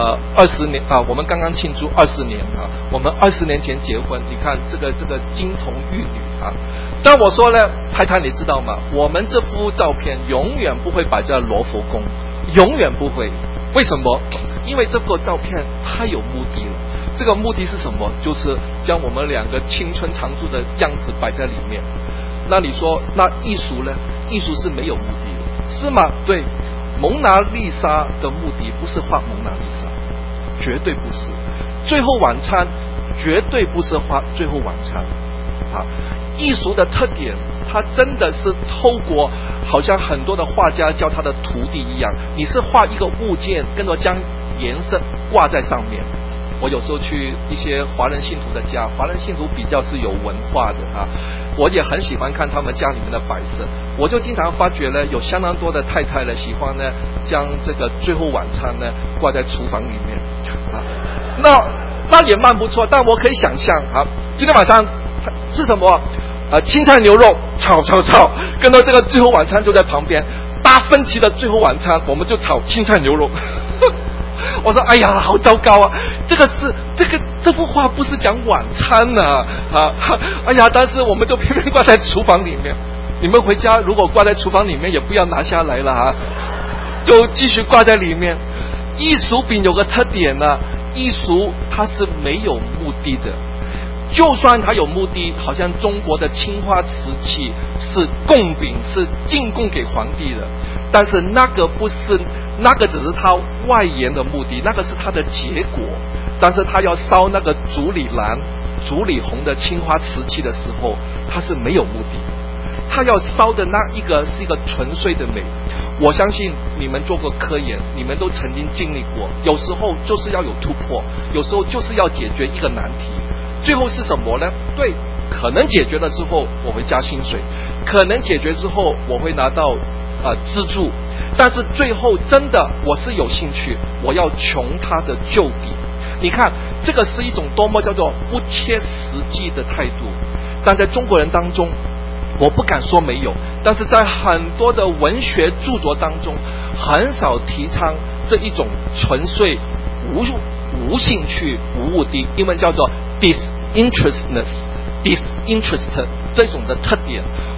20年啊，我们刚刚庆祝20年啊，我们20年前结婚，你看这个金童玉女啊。但我说呢，太太你知道吗？我们这幅照片永远不会摆在罗浮宫，永远不会。为什么？因为这个照片太有目的了。这个目的是什么？就是将我们2个青春常驻的样子摆在里面。那你说，那艺术呢？艺术是没有目的的，是吗？对，蒙娜丽莎的目的不是画蒙娜丽莎，绝对不是。最后晚餐绝对不是画最后晚餐啊。艺术的特点，它真的是透过好像很多的画家教他的徒弟一样，你是画一个物件，跟着将颜色挂在上面。我有时候去一些华人信徒的家，华人信徒比较是有文化的啊，我也很喜欢看他们家里面的摆设。我就经常发觉呢，有相当多的太太呢，喜欢呢将这个最后晚餐呢挂在厨房里面啊，那也蛮不错。但我可以想象啊，今天晚上是什么？青菜牛肉炒，跟着这个最后晚餐就在旁边。达芬奇的最后晚餐，我们就炒青菜牛肉。我说，哎呀，好糟糕啊！这幅画不是讲晚餐啊，哎呀，但是我们就偏偏挂在厨房里面。你们回家如果挂在厨房里面，也不要拿下来了啊，就继续挂在里面。艺术品有个特点呢，艺术它是没有目的的。就算它有目的，好像中国的青花瓷器是贡饼，是进贡给皇帝的，但是那个不是，那个只是它外延的目的，那个是它的结果。但是它要烧那个竹里蓝、竹里红的青花瓷器的时候，它是没有目的，它要烧的那一个是一个纯粹的美。我相信你们做过科研，你们都曾经经历过，有时候就是要有突破，有时候就是要解决一个难题。最后是什么呢？对，可能解决了之后我会加薪水，可能解决之后我会拿到资助，但是最后真的我是有兴趣，我要穷他的旧底。你看，这个是一种多么叫做不切实际的态度。但在中国人当中，我不敢说没有，但是在很多的文学著作当中，很少提倡这一种纯粹无兴趣、无目的，英文叫做 disinterest 这种的特点。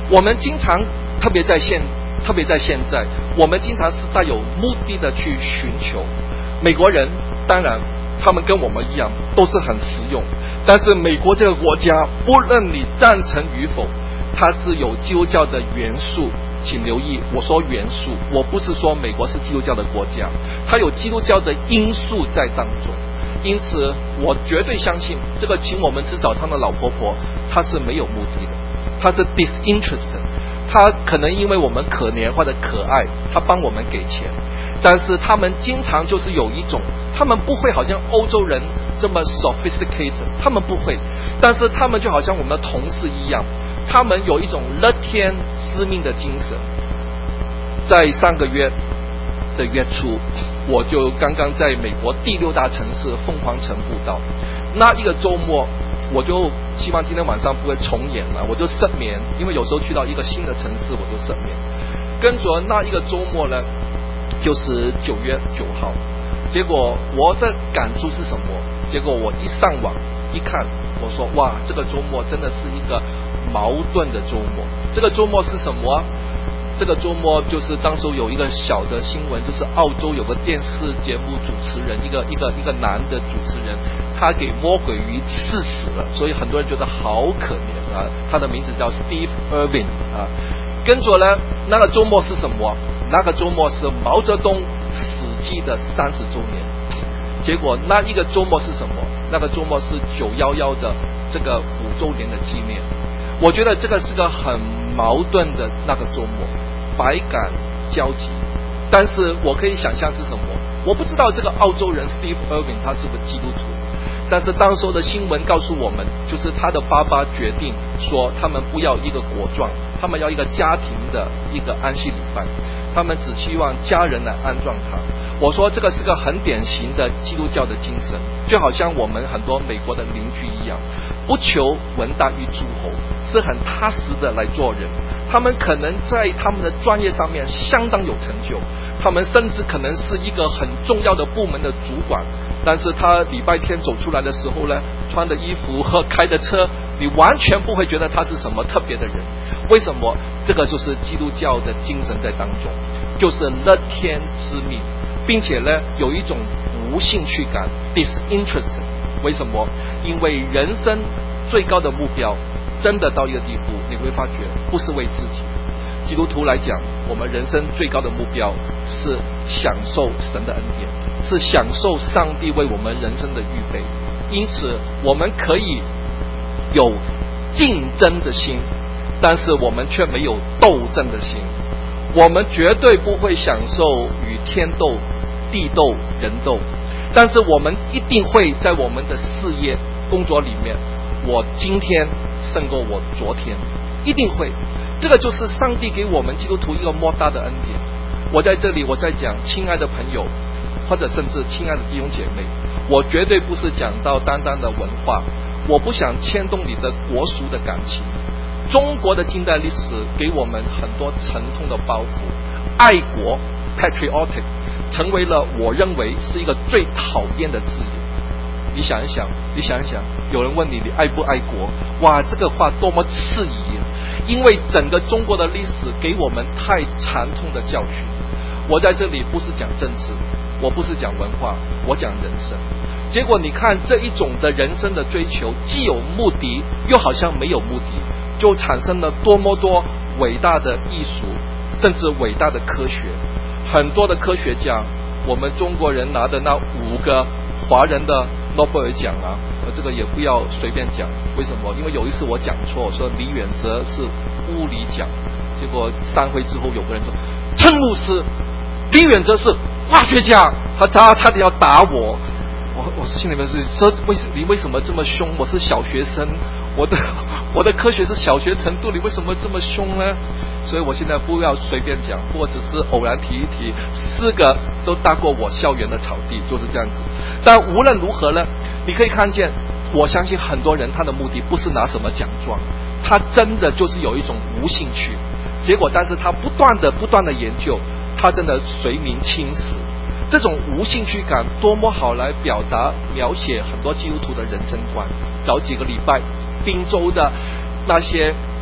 我们经常特别在现在，我们经常是带有目的的去寻求。美国人当然他们跟我们一样都是很实用，但是美国这个国家，不论你赞成与否，它是有基督教的元素。请留意，我说元素，我不是说美国是基督教的国家，它有基督教的因素在当中。因此我绝对相信这个请我们吃早餐的老婆婆，她是没有目的的，她是 disinterested， 她可能因为我们可怜或者可爱，她帮我们给钱，但是他们经常就是有一种，他们不会好像欧洲人这么 sophisticated， 他们不会，但是他们就好像我们的同事一样，他们有一种乐天知命的精神。在上个月的月初，我就刚刚在美国第6大城市凤凰城布道，那一个周末我就希望今天晚上不会重演了，我就失眠，因为有时候去到一个新的城市我就失眠。跟着那一个周末呢，就是9月9号，结果我的感触是什么？结果我一上网一看，我说哇，这个周末真的是一个矛盾的周末。这个周末是什么？这个周末就是当时有一个小的新闻，就是澳洲有个电视节目主持人，一个男的主持人，他给魔鬼鱼刺死了，所以很多人觉得好可怜啊。他的名字叫 Steve Irwin 啊。跟着呢，那个周末是什么？那个周末是毛泽东死记的30周年。结果那一个周末是什么？那个周末是911的这个5周年的纪念。我觉得这个是个很矛盾的那个周末，百感交集。但是我可以想象是什么？我不知道这个澳洲人 Steve Irwin 他是不是基督徒，但是当时的新闻告诉我们，就是他的爸爸决定说他们不要一个国葬，他们要一个家庭的一个安息礼拜，他们只希望家人来安葬他。我说这个是个很典型的基督教的精神，就好像我们很多美国的邻居一样，不求闻大于诸侯，是很踏实的来做人。他们可能在他们的专业上面相当有成就，他们甚至可能是一个很重要的部门的主管，但是他礼拜天走出来的时候呢，穿的衣服和开的车，你完全不会觉得他是什么特别的人。为什么？这个就是基督教的精神在当中，就是乐天知命，并且呢有一种无兴趣感 disinterested。 为什么？因为人生最高的目标真的到一个地步，你会发觉不是为自己。基督徒来讲，我们人生最高的目标是享受神的恩典，是享受上帝为我们人生的预备。因此我们可以有竞争的心，但是我们却没有斗争的心。我们绝对不会享受与天斗、地斗、人斗，但是我们一定会在我们的事业工作里面，我今天胜过我昨天，一定会。这个就是上帝给我们基督徒一个莫大的恩典。我在这里我在讲，亲爱的朋友，或者甚至亲爱的弟兄姐妹，我绝对不是讲到单单的文化，我不想牵动你的国俗的感情。中国的近代历史给我们很多沉痛的包袱，爱国 patriotic 成为了我认为是一个最讨厌的字眼。你想一想，有人问你爱不爱国？哇，这个话多么刺耳！因为整个中国的历史给我们太惨痛的教训。我在这里不是讲政治，我不是讲文化，我讲人生。结果你看这一种的人生的追求，既有目的又好像没有目的，就产生了多么多伟大的艺术，甚至伟大的科学。很多的科学家，我们中国人拿的那5个华人的诺贝尔奖啊，这个也不要随便讲。为什么？因为有一次我讲错，我说李远哲是物理奖，结果散会之后有个人说，陈牧师，李远哲是化学家，他差点要打我。我心里面是说，你为什么这么凶？我是小学生，我的科学是小学程度，你为什么这么凶呢？所以我现在不要随便讲，或者是偶然提一提，4个都大过我校园的草地，就是这样子。但无论如何呢，你可以看见，我相信很多人他的目的不是拿什么奖状，他真的就是有一种无兴趣。结果但是他不断的研究，他真的随名青史。这种无兴趣感多么好来表达描写很多基督徒的人生观。早几个礼拜，滨州的那些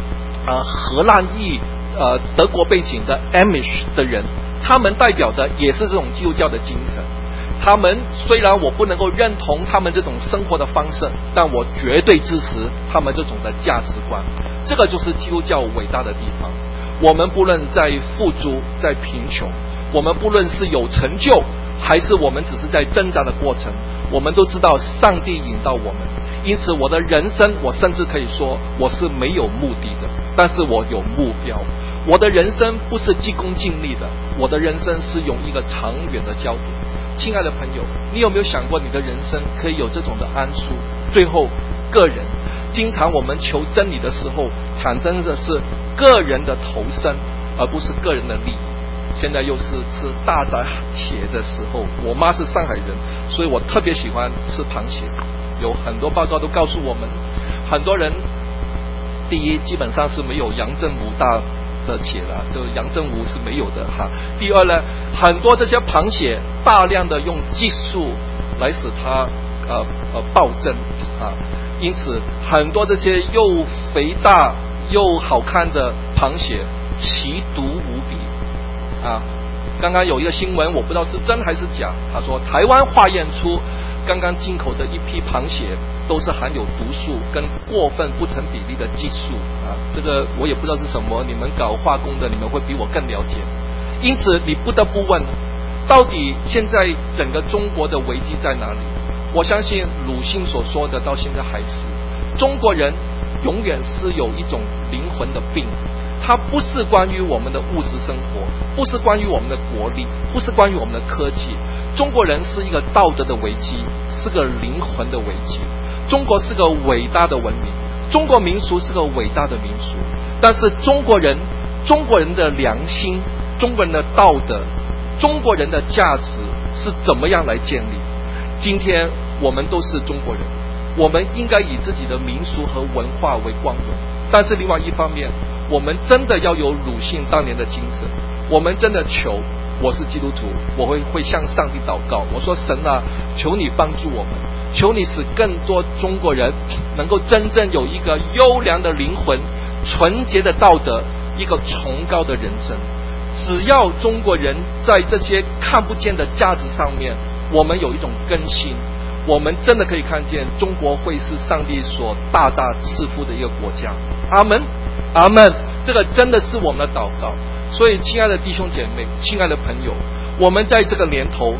荷兰裔德国背景的 Amish 的人，他们代表的也是这种基督教的精神。他们虽然我不能够认同他们这种生活的方式，但我绝对支持他们这种的价值观。这个就是基督教伟大的地方。我们不论在富足，在贫穷，我们不论是有成就，还是我们只是在挣扎的过程，我们都知道上帝引导我们。因此我的人生，我甚至可以说我是没有目的的，但是我有目标。我的人生不是急功近利的，我的人生是用一个长远的焦点。亲爱的朋友，你有没有想过你的人生可以有这种的安舒？最后个人，经常我们求真理的时候，产生的是个人的投身，而不是个人的利益。现在又是吃大闸蟹的时候，我妈是上海人，所以我特别喜欢吃螃蟹。有很多报告都告诉我们，很多人第一基本上是没有杨振武大的蟹了，就杨振武是没有的哈。第二呢，很多这些螃蟹大量的用激素来使它暴增啊，因此很多这些又肥大又好看的螃蟹奇毒无比啊。刚刚有一个新闻，我不知道是真还是假，他说台湾化验出刚刚进口的一批螃蟹都是含有毒素跟过分不成比例的激素啊，这个我也不知道是什么，你们搞化工的你们会比我更了解。因此你不得不问，到底现在整个中国的危机在哪里？我相信鲁迅所说的到现在还是中国人永远是有一种灵魂的病，它不是关于我们的物质生活，不是关于我们的国力，不是关于我们的科技。中国人是一个道德的危机，是个灵魂的危机。中国是个伟大的文明，中国民俗是个伟大的民俗，但是中国人的良心，中国人的道德，中国人的价值是怎么样来建立？今天我们都是中国人，我们应该以自己的民俗和文化为光荣，但是另外一方面，我们真的要有鲁迅当年的精神，我们真的求，我是基督徒，我会向上帝祷告，我说神啊，求你帮助我们，求你使更多中国人能够真正有一个优良的灵魂，纯洁的道德，一个崇高的人生。只要中国人在这些看不见的价值上面，我们有一种更新，我们真的可以看见中国会是上帝所大大赐福的一个国家。阿们，阿们，这个真的是我们的祷告。所以亲爱的弟兄姐妹，亲爱的朋友，我们在这个年头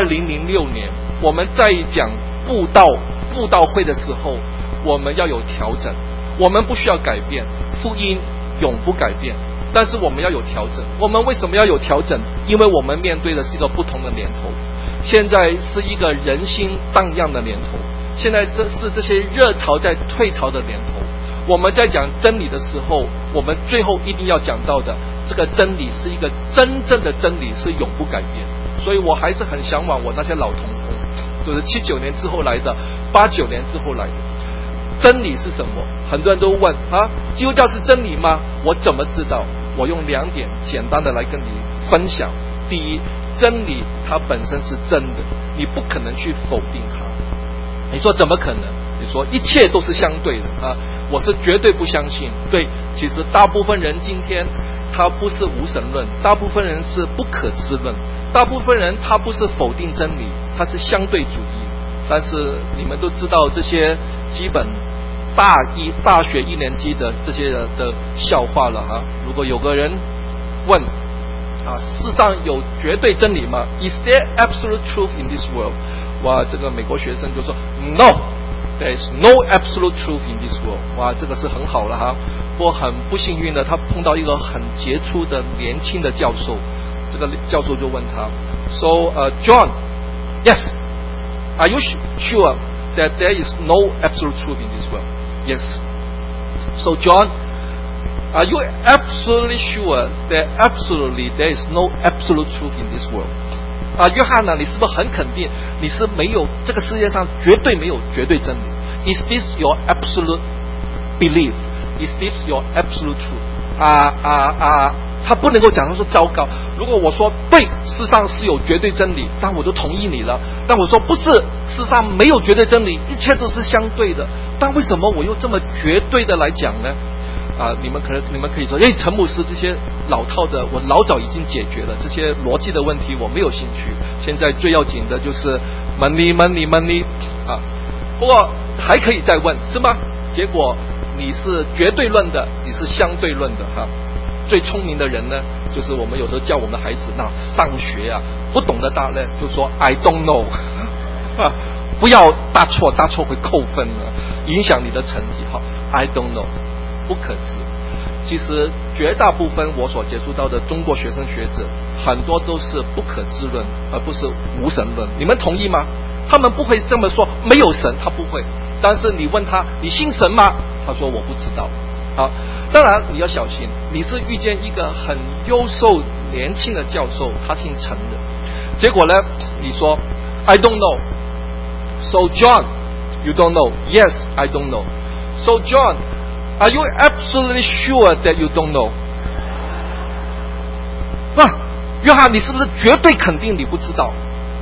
2006年，我们在讲布道会的时候，我们要有调整。我们不需要改变，福音永不改变，但是我们要有调整。我们为什么要有调整？因为我们面对的是一个不同的年头，现在是一个人心荡漾的年头，现在这些热潮在退潮的年头。我们在讲真理的时候，我们最后一定要讲到的，这个真理是一个真正的真理，是永不改变。所以我还是很向往我那些老同工，就是79年之后来的，89年之后来的。真理是什么？很多人都问啊，基督教是真理吗？我怎么知道？我用2点简单的来跟你分享。第一，真理它本身是真的，你不可能去否定它。你说怎么可能？你说一切都是相对的啊，我是绝对不相信。对，其实大部分人今天他不是无神论，大部分人是不可知论，大部分人他不是否定真理，他是相对主义。但是你们都知道这些基本大学1年级的这些的笑话了哈。如果有个人问啊，世上有绝对真理吗？ Is there absolute truth in this world？ 哇，这个美国学生就说 No，There is no absolute truth in this world。 哇，这个是很好了哈。不过很不幸运的，他碰到一个很杰出的年轻的教授。这个教授就问他 So John, yes, are you sure that there is no absolute truth in this world? Yes. So John, are you absolutely sure that absolutely there is no absolute truth in this world? 啊，约翰呢？你是不是很肯定你是没有这个世界上绝对没有绝对真理 ？Is this your absolute belief? Is this your absolute truth? 他不能够讲说糟糕。如果我说对，世上是有绝对真理，但我就同意你了。但我说不是，世上没有绝对真理，一切都是相对的。但为什么我又这么绝对的来讲呢？ 你们可以说，陈牧师这些老套的我老早已经解决了，这些逻辑的问题我没有兴趣，现在最要紧的就是 money 不过还可以再问是吗？结果你是绝对论的，你是相对论的最聪明的人呢，就是我们有时候叫我们的孩子上学不懂的大呢就说 I don't know 不要答错会扣分影响你的成绩I don't know 不可知。其实绝大部分我所接触到的中国学生学者很多都是不可知论，而不是无神论。你们同意吗？他们不会这么说，没有神他不会，但是你问他你信神吗？他说我不知道。当然你要小心，你是遇见一个很优秀年轻的教授，他姓陈的，结果呢你说 I don't know So John you don't know Yes I don't know So John Are you absolutely sure that you don't know 约翰你是不是绝对肯定你不知道？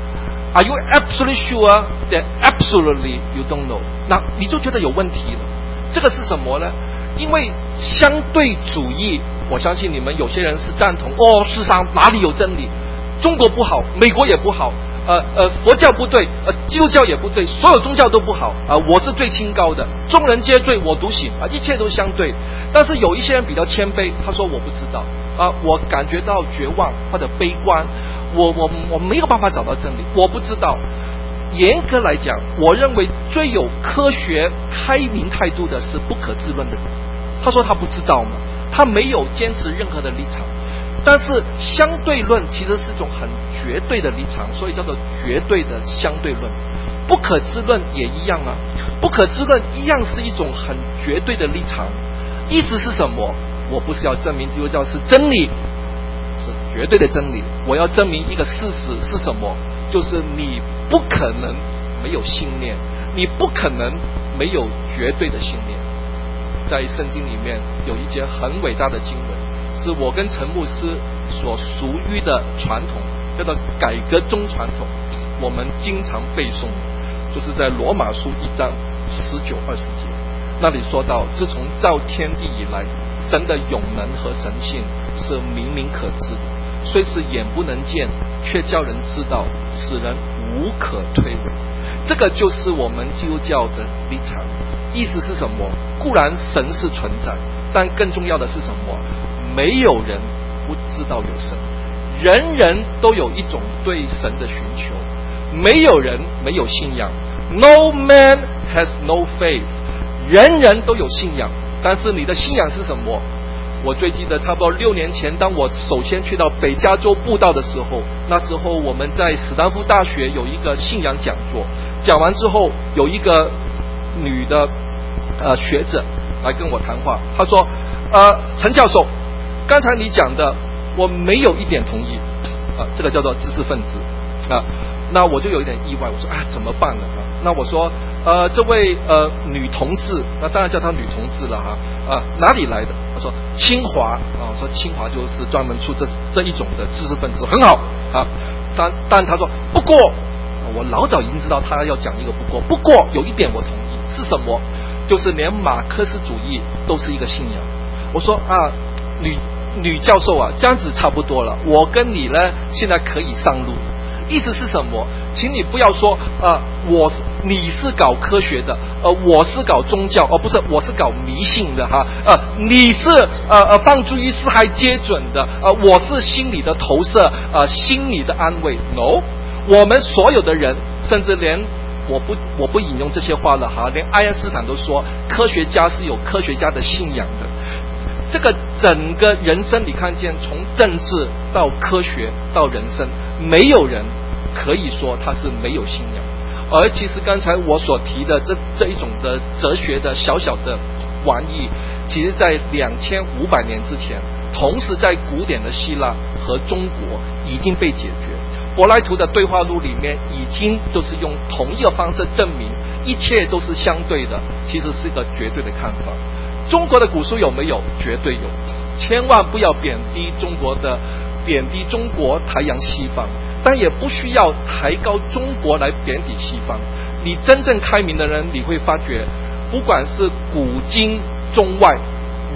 Are you absolutely sure that absolutely you don't know 那你就觉得有问题了。这个是什么呢？因为相对主义，我相信你们有些人是赞同世上哪里有真理，中国不好，美国也不好，佛教不对，基督教也不对，所有宗教都不好我是最清高的，众人皆醉我独醒一切都相对。但是有一些人比较谦卑，他说我不知道我感觉到绝望或者悲观，我没有办法找到真理，我不知道。严格来讲，我认为最有科学开明态度的是不可知论的人。他说他不知道嘛，他没有坚持任何的立场。但是相对论其实是一种很绝对的立场，所以叫做绝对的相对论。不可知论也一样不可知论一样是一种很绝对的立场。意思是什么？我不是要证明基督教是真理，是绝对的真理，我要证明一个事实是什么？就是你不可能没有信念，你不可能没有绝对的信念。在圣经里面有一节很伟大的经文，是我跟陈牧师所熟于的传统，叫做改革中传统，我们经常背诵，就是在罗马书1章19、20节，那里说到，自从造天地以来，神的永能和神性是明明可知的，虽是眼不能见，却叫人知道，使人无可推诿。这个就是我们基督教的立场。意思是什么？固然神是存在，但更重要的是什么？没有人不知道有神，人人都有一种对神的寻求，没有人没有信仰。 No man has no faith， 人人都有信仰，但是你的信仰是什么？我最记得差不多6年前，当我首先去到北加州布道的时候，那时候我们在史丹福大学有一个信仰讲座，讲完之后有一个女的学者来跟我谈话，她说陈教授，刚才你讲的我没有一点同意这个叫做知识分子那我就有一点意外，我说怎么办呢那我说这位女同志，那当然叫她女同志了哪里来的？她说清华我说清华就是专门出这一种的知识分子，很好但她说不过，我老早已经知道她要讲一个不过有一点我同意，是什么？就是连马克思主义都是一个信仰。我说女教授这样子差不多了，我跟你呢现在可以上路。意思是什么？请你不要说你是搞科学的我是搞宗教不是我是搞迷信的你是放诸于四海皆准的我是心理的投射心理的安慰。 No， 我们所有的人，甚至连我不引用这些话了连爱因斯坦都说科学家是有科学家的信仰的。这个整个人生你看见，从政治到科学到人生，没有人可以说他是没有信仰。而其实刚才我所提的这一种的哲学的小小的玩意，其实在2500年之前，同时在古典的希腊和中国已经被解决。柏拉图的对话录里面已经都是用同一个方式证明一切都是相对的，其实是一个绝对的看法。中国的古书有没有？绝对有。千万不要贬低中国，抬扬西方，但也不需要抬高中国来贬低西方。你真正开明的人，你会发觉不管是古今中外，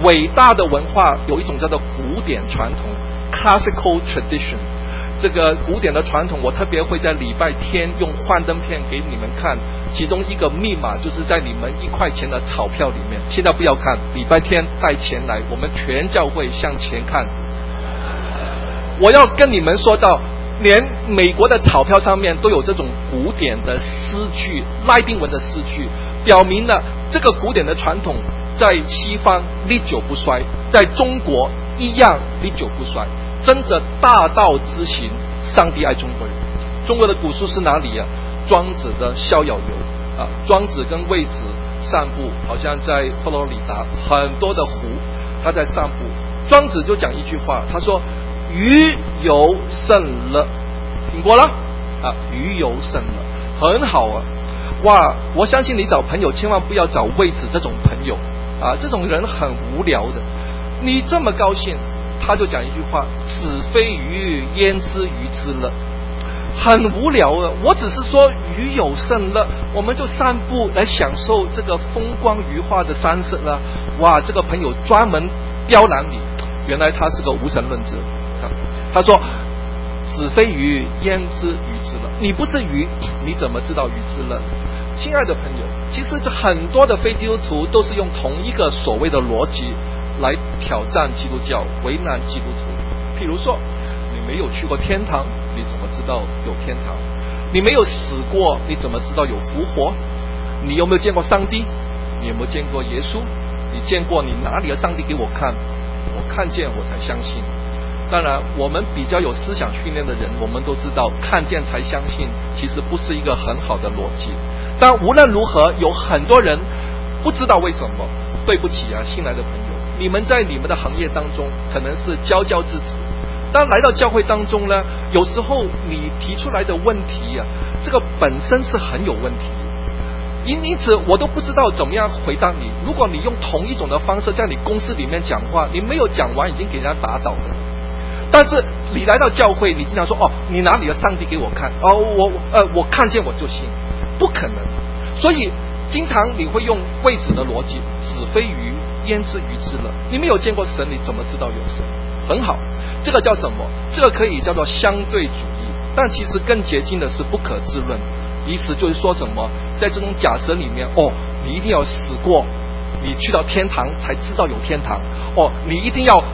伟大的文化有一种叫做古典传统 （classical tradition）。这个古典的传统，我特别会在礼拜天用幻灯片给你们看，其中一个密码就是在你们1块钱的钞票里面。现在不要看，礼拜天带钱来，我们全教会向前看。我要跟你们说到，连美国的钞票上面都有这种古典的诗句，拉丁文的诗句，表明了这个古典的传统在西方历久不衰，在中国一样历久不衰。真着大道之行，上帝爱中国人。中国的古书是哪里啊？庄子的《逍遥游》啊，庄子跟卫子散步，好像在佛罗里达很多的湖，他在散步。庄子就讲一句话，他说：“鱼游甚乐。”听过了啊？鱼游甚乐，很好啊！哇，我相信你找朋友千万不要找卫子这种朋友啊，这种人很无聊的。你这么高兴。他就讲一句话：“子非鱼，焉知鱼之乐？”很无聊啊！我只是说鱼有甚乐，我们就散步来享受这个风光鱼化的山色了。哇，这个朋友专门刁难你，原来他是个无神论者。他说：“子非鱼，焉知鱼之乐？”你不是鱼，你怎么知道鱼之乐？亲爱的朋友，其实很多的非基督徒都是用同一个所谓的逻辑来挑战基督教，为难基督徒。譬如说，你没有去过天堂，你怎么知道有天堂？你没有死过，你怎么知道有复活？你有没有见过上帝？你有没有见过耶稣？你见过？你哪里的上帝给我看？我看见我才相信。当然，我们比较有思想训练的人，我们都知道看见才相信其实不是一个很好的逻辑。但无论如何，有很多人不知道为什么。对不起啊，新来的朋友，你们在你们的行业当中可能是佼佼之子，但来到教会当中呢，有时候你提出来的问题啊，这个本身是很有问题。因此我都不知道怎么样回答你。如果你用同一种的方式在你公司里面讲话，你没有讲完已经给人家打倒了。但是你来到教会，你经常说：“哦，你哪里的上帝给我看？哦，我看见我就信。”不可能。所以经常你会用卫子的逻辑：“子非鱼，焉知鱼之乐？”你没有见过神，你怎么知道有神？很好，这个叫什么？这个可以叫做相对主义。但其实更接近的是不可知论。意思就是说什么？在这种假设里面，哦，你一定要死过，你去到天堂才知道有天堂。哦，你一定要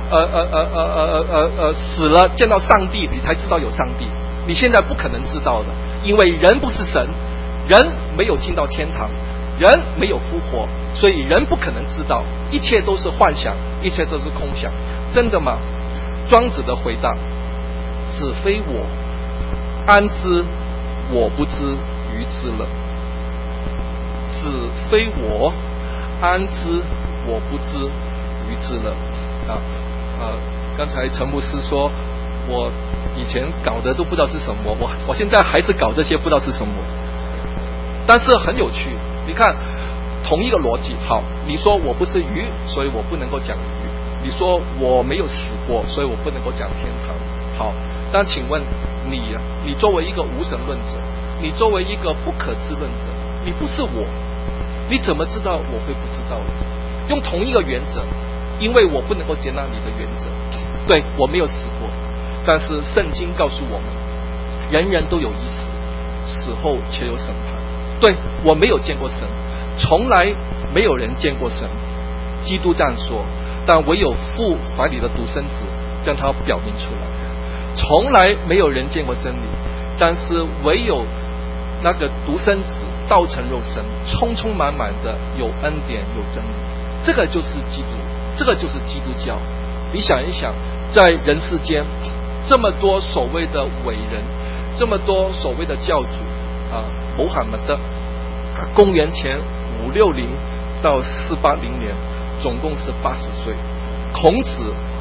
死了见到上帝，你才知道有上帝。你现在不可能知道的，因为人不是神，人没有进到天堂，人没有复活，所以人不可能知道，一切都是幻想，一切都是空想。真的吗？庄子的回答：子非我，安知我不知鱼之乐？子非我，安知我不知鱼之乐？刚才陈牧师说，我以前搞的都不知道是什么，我现在还是搞这些不知道是什么，但是很有趣。你看，同一个逻辑，好，你说我不是鱼，所以我不能够讲鱼；你说我没有死过，所以我不能够讲天堂。好，但请问你作为一个无神论者，你作为一个不可知论者，你不是我，你怎么知道我会不知道的？用同一个原则，因为我不能够接纳你的原则。对，我没有死过，但是圣经告诉我们，人人都有一死，死后且有审判。对，我没有见过神，从来没有人见过神。基督这样说，但唯有父怀里的独生子将它表明出来。从来没有人见过真理，但是唯有那个独生子道成肉身，充充满满的有恩典有真理。这个就是基督，这个就是基督教。你想一想，在人世间这么多所谓的伟人，这么多所谓的教主穆罕默德，公元前560到480年，总共是80岁；孔子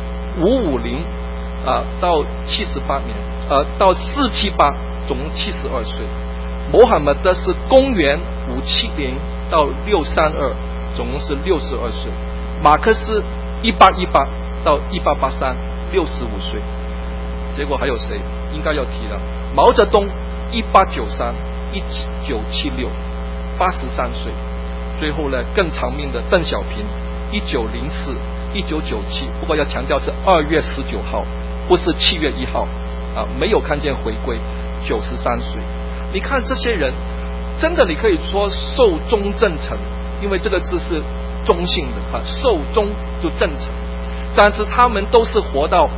550到78年，到478，总共72岁；穆罕默德是公元570到632，总共是62岁；马克思1818到1883，65岁。结果还有谁应该要提了？毛泽东1893、1976，83岁。最后呢，更长命的邓小平1904、1986， 1997，不过要强调是2月19号，不是7月1号没有看见回归，93岁。你看这些人，真的你可以说寿终正寝，因为这个字是中性的寿终就正寝，但是他们都是活到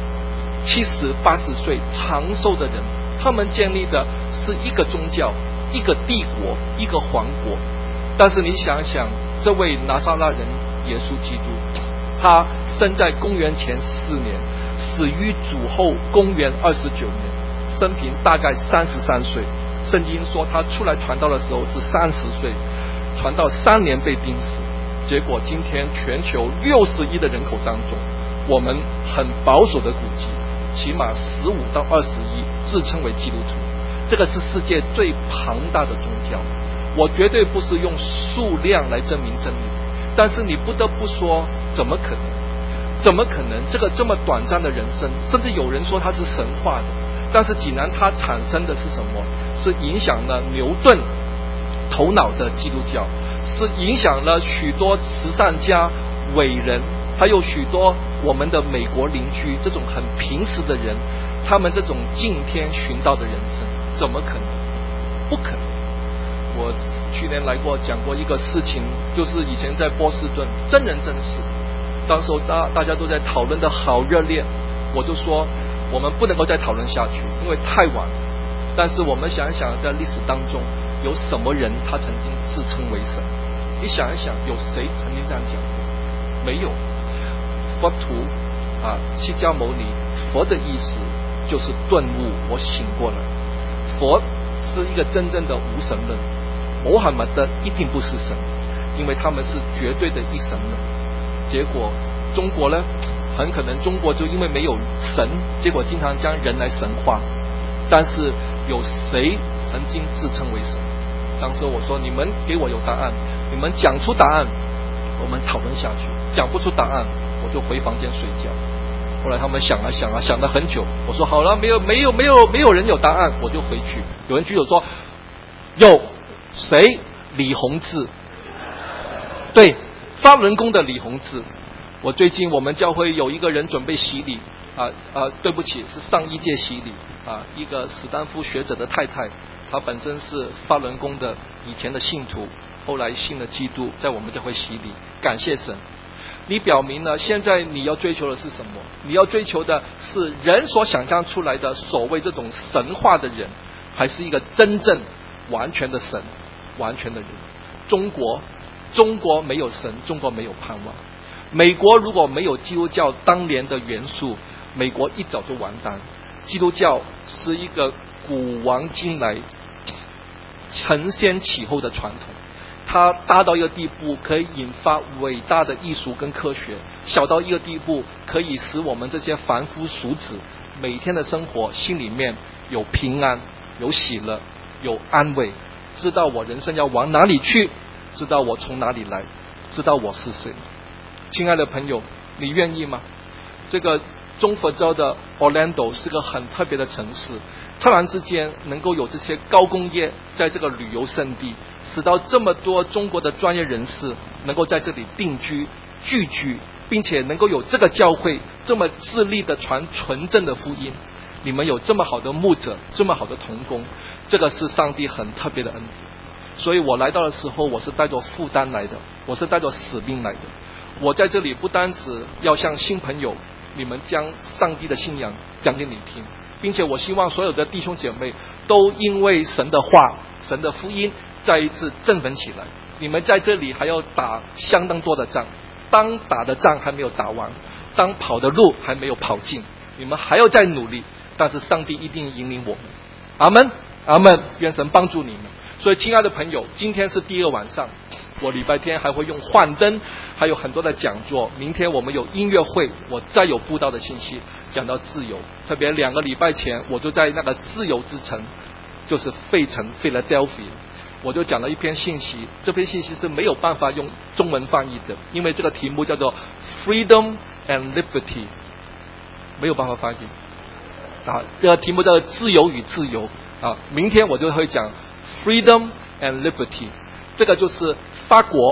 70、80岁长寿的人。他们建立的是一个宗教、一个帝国、一个皇国。但是你想想，这位拿撒勒人耶稣基督，他生在公元前4年，死于主后公元29年，生平大概33岁。圣经说他出来传道的时候是30岁，传道3年被钉死。结果今天全球60亿的人口当中，我们很保守的估计，起码15到20亿自称为基督徒。这个是世界最庞大的宗教。我绝对不是用数量来证明真理，但是你不得不说，怎么可能？怎么可能？这个这么短暂的人生，甚至有人说它是神话的，但是既然它产生的是什么？是影响了牛顿头脑的基督教，是影响了许多慈善家、伟人，还有许多我们的美国邻居这种很平时的人，他们这种敬天寻道的人生，怎么可能？不可能。我去年来过讲过一个事情，就是以前在波士顿真人真事，当时大家都在讨论的好热烈，我就说我们不能够再讨论下去，因为太晚了。但是我们想一想，在历史当中有什么人他曾经自称为神？你想一想，有谁曾经这样讲过？没有。佛陀释迦牟尼，佛的意思就是顿悟，我醒过来。佛是一个真正的无神论，穆罕默德一定不是神，因为他们是绝对的一神论。结果中国呢，很可能中国就因为没有神，结果经常将人来神化。但是有谁曾经自称为神？当时我说，你们给我有答案，你们讲出答案，我们讨论下去。讲不出答案，我就回房间睡觉。后来他们想了很久，我说好了，没有人有答案，我就回去。有人举手说有谁？李洪志，对，法轮功的李洪志。我最近我们教会有一个人准备洗礼对不起，是上一届洗礼一个史丹福学者的太太，她本身是法轮功的以前的信徒，后来信了基督，在我们教会洗礼，感谢神。你表明了现在你要追求的是什么？你要追求的是人所想象出来的所谓这种神话的人，还是一个真正完全的神，完全的人？中国没有神，中国没有盼望。美国如果没有基督教当年的元素，美国一早就完蛋。基督教是一个古往今来承先启后的传统，它大到一个地步可以引发伟大的艺术跟科学，小到一个地步可以使我们这些凡夫俗子每天的生活心里面有平安，有喜乐，有安慰，知道我人生要往哪里去，知道我从哪里来，知道我是谁。亲爱的朋友，你愿意吗？这个中佛州的 Orlando 是个很特别的城市，突然之间能够有这些高工业在这个旅游胜地，使到这么多中国的专业人士能够在这里定居聚居，并且能够有这个教会这么致力的传纯正的福音。你们有这么好的牧者，这么好的同工，这个是上帝很特别的恩典。所以我来到的时候，我是带着负担来的，我是带着使命来的。我在这里不单只要向新朋友你们将上帝的信仰讲给你听，并且我希望所有的弟兄姐妹都因为神的话，神的福音再一次振奋起来。你们在这里还要打相当多的仗，当打的仗还没有打完，当跑的路还没有跑尽，你们还要再努力，但是上帝一定引领我们。阿们，阿们，愿神帮助你们。所以亲爱的朋友，今天是第2晚上，我礼拜天还会用幻灯，还有很多的讲座。明天我们有音乐会，我再有布道的信息讲到自由。特别2个礼拜前，我就在那个自由之城，就是费城 Philadelphia， 我就讲了一篇信息。这篇信息是没有办法用中文翻译的，因为这个题目叫做 Freedom and Liberty， 没有办法翻译这个题目叫做自由与自由明天我就会讲 Freedom and Liberty， 这个就是法国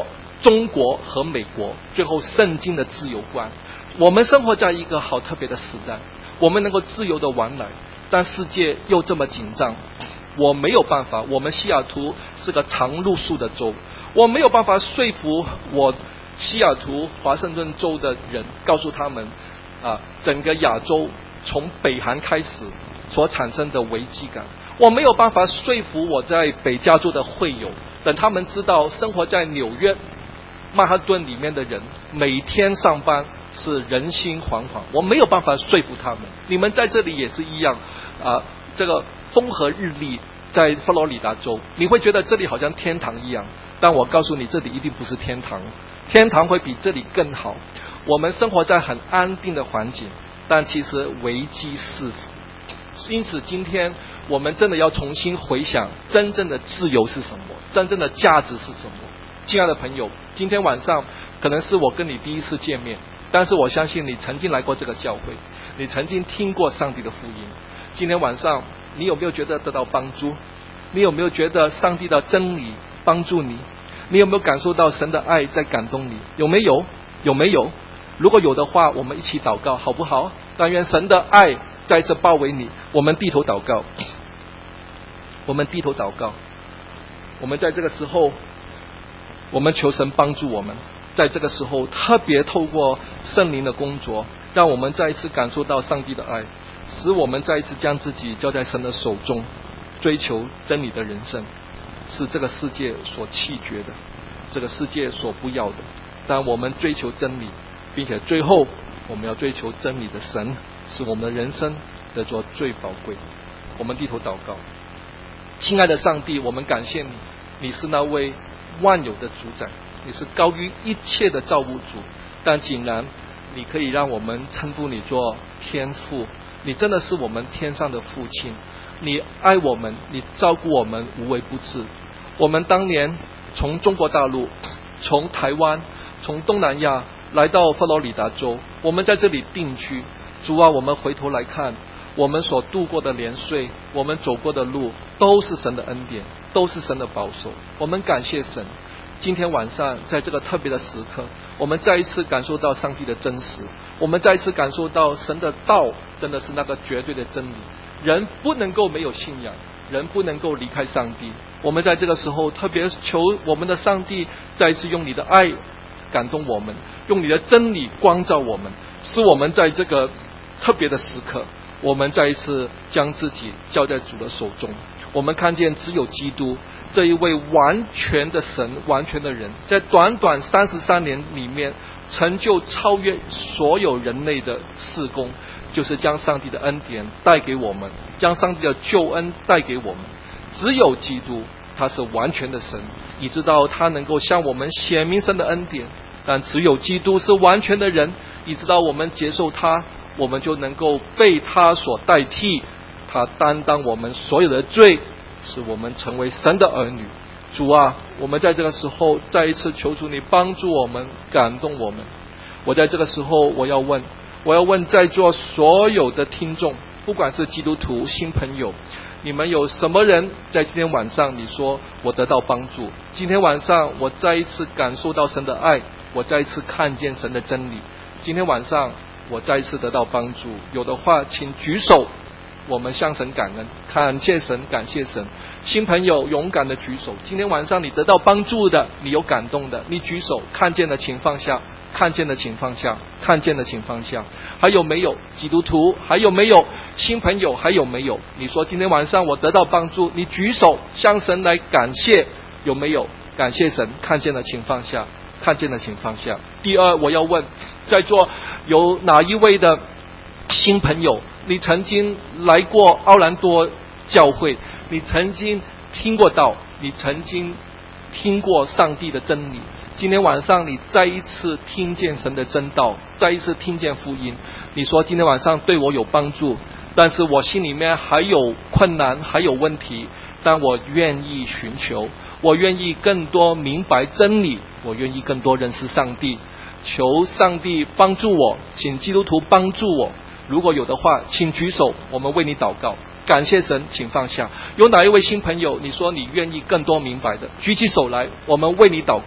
中国和美国，最后圣经的自由观。我们生活在一个好特别的时代，我们能够自由的往来，但世界又这么紧张。我没有办法，我们西雅图是个常露宿的州，我没有办法说服我西雅图华盛顿州的人，告诉他们整个亚洲从北韩开始所产生的危机感。我没有办法说服我在北加州的会友，等他们知道生活在纽约曼哈顿里面的人每天上班是人心惶惶。我没有办法说服他们。你们在这里也是一样这个风和日丽，在佛罗里达州你会觉得这里好像天堂一样，但我告诉你，这里一定不是天堂，天堂会比这里更好。我们生活在很安定的环境，但其实危机四伏。因此今天我们真的要重新回想真正的自由是什么，真正的价值是什么。亲爱的朋友，今天晚上可能是我跟你第一次见面，但是我相信你曾经来过这个教会，你曾经听过上帝的福音。今天晚上你有没有觉得得到帮助？你有没有觉得上帝的真理帮助你？你有没有感受到神的爱在感动你？有没有？有没有？如果有的话，我们一起祷告好不好？但愿神的爱再次包围你。我们低头祷告，我们低头祷告。我们在这个时候，我们求神帮助我们，在这个时候特别透过圣灵的工作，让我们再一次感受到上帝的爱，使我们再一次将自己交在神的手中。追求真理的人生是这个世界所弃绝的，这个世界所不要的，但我们追求真理，并且最后我们要追求真理的神，使我们的人生得着最宝贵。我们低头祷告。亲爱的上帝，我们感谢你，你是那位万有的主宰，你是高于一切的造物主，但竟然你可以让我们称呼你做天父。你真的是我们天上的父亲，你爱我们，你照顾我们无微不至。我们当年从中国大陆，从台湾，从东南亚来到佛罗里达州，我们在这里定居。主啊，我们回头来看，我们所度过的年岁，我们走过的路，都是神的恩典，都是神的保守。我们感谢神。今天晚上在这个特别的时刻，我们再一次感受到上帝的真实，我们再一次感受到神的道真的是那个绝对的真理。人不能够没有信仰，人不能够离开上帝。我们在这个时候特别求我们的上帝再一次用你的爱感动我们，用你的真理光照我们，使我们在这个特别的时刻，我们再一次将自己交在主的手中。我们看见只有基督这一位完全的神，完全的人，在短短33年里面成就超越所有人类的事工，就是将上帝的恩典带给我们，将上帝的救恩带给我们。只有基督他是完全的神，你知道他能够向我们显明神的恩典，但只有基督是完全的人，你知道我们接受他，我们就能够被他所代替，他担当我们所有的罪，使我们成为神的儿女。主啊，我们在这个时候再一次求主你帮助我们，感动我们。我在这个时候我要问在座所有的听众，不管是基督徒新朋友，你们有什么人在今天晚上你说我得到帮助，今天晚上我再一次感受到神的爱，我再一次看见神的真理，今天晚上我再一次得到帮助，有的话请举手，我们向神感恩，感谢神，感谢神。新朋友勇敢的举手，今天晚上你得到帮助的，你有感动的，你举手，看见的请放下，看见的请放下，看见的请放下。还有没有基督徒？还有没有新朋友？还有没有？你说今天晚上我得到帮助，你举手向神来感谢，有没有？感谢神，看见的请放下，看见的请放下。第二，我要问在座有哪一位的新朋友，你曾经来过奥兰多教会，你曾经听过道，你曾经听过上帝的真理，今天晚上你再一次听见神的真道，再一次听见福音，你说今天晚上对我有帮助，但是我心里面还有困难，还有问题，但我愿意寻求，我愿意更多明白真理，我愿意更多认识上帝，求上帝帮助我，请基督徒帮助我。如果有的话请举手，我们为你祷告。感谢神，请放下。有哪一位新朋友你说你愿意更多明白的，举起手来，我们为你祷告。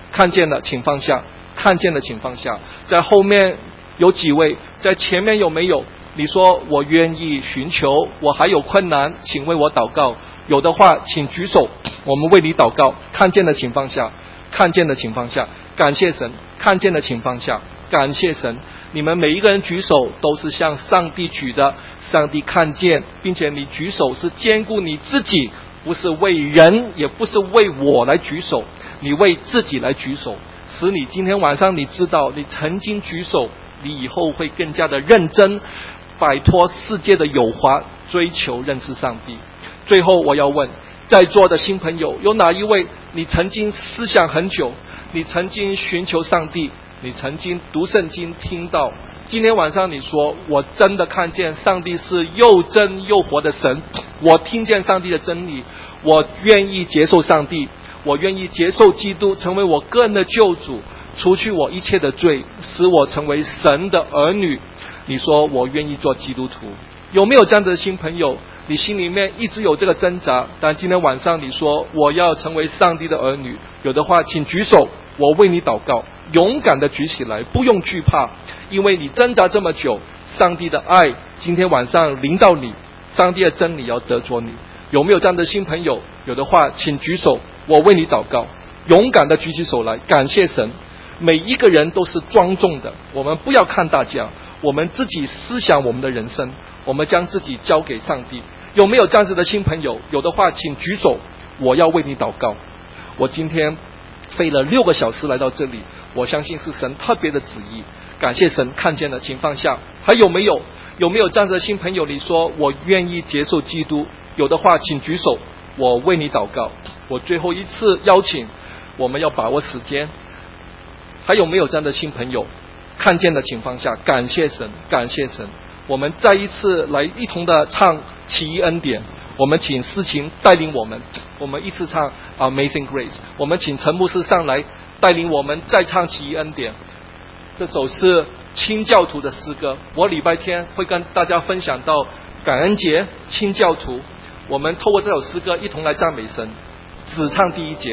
看见了请放下，看见了请放下。在后面有几位，在前面有没有？你说我愿意寻求，我还有困难，请为我祷告。有的话请举手，我们为你祷告。看见了请放下，看见了请放下。感谢神，看见了请放下，感谢神。你们每一个人举手都是向上帝举的，上帝看见，并且你举手是兼顾你自己，不是为人，也不是为我来举手，你为自己来举手，使你今天晚上你知道你曾经举手，你以后会更加的认真，摆脱世界的诱惑，追求认识上帝。最后我要问在座的新朋友，有哪一位你曾经思想很久，你曾经寻求上帝，你曾经读圣经听到，今天晚上你说我真的看见上帝是又真又活的神，我听见上帝的真理，我愿意接受上帝，我愿意接受基督成为我个人的救主，除去我一切的罪，使我成为神的儿女。你说我愿意做基督徒，有没有这样的新朋友？你心里面一直有这个挣扎，但今天晚上你说我要成为上帝的儿女，有的话请举手，我为你祷告。勇敢的举起来，不用惧怕，因为你挣扎这么久，上帝的爱今天晚上临到你，上帝的真理要得着你。有没有这样的新朋友？有的话请举手，我为你祷告。勇敢的举起手来，感谢神。每一个人都是庄重的，我们不要看大家，我们自己思想我们的人生，我们将自己交给上帝。有没有这样子的新朋友？有的话请举手，我要为你祷告。我今天飞了6个小时来到这里，我相信是神特别的旨意，感谢神，看见了请放下。还有没有？有没有这样子的新朋友？你说我愿意接受基督，有的话请举手，我为你祷告。我最后一次邀请，我们要把握时间。还有没有这样的新朋友？看见了请放下，感谢神，感谢神。我们再一次来一同的唱奇异恩典，我们请诗琴带领我们，我们一次唱 Amazing Grace， 我们请陈牧师上来带领我们再唱奇异恩典。这首是清教徒的诗歌，我礼拜天会跟大家分享到感恩节清教徒，我们透过这首诗歌一同来赞美神。只唱第1节。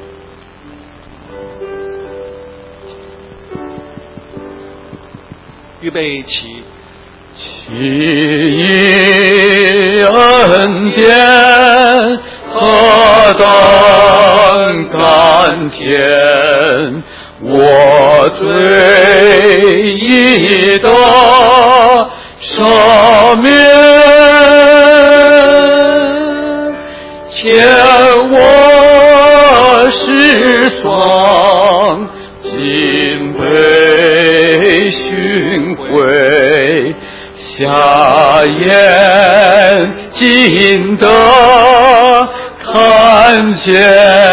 预备起。 奇异恩典何等甘甜，我罪已得赦免，欠我世丧，今被寻回，下眼尽得看见。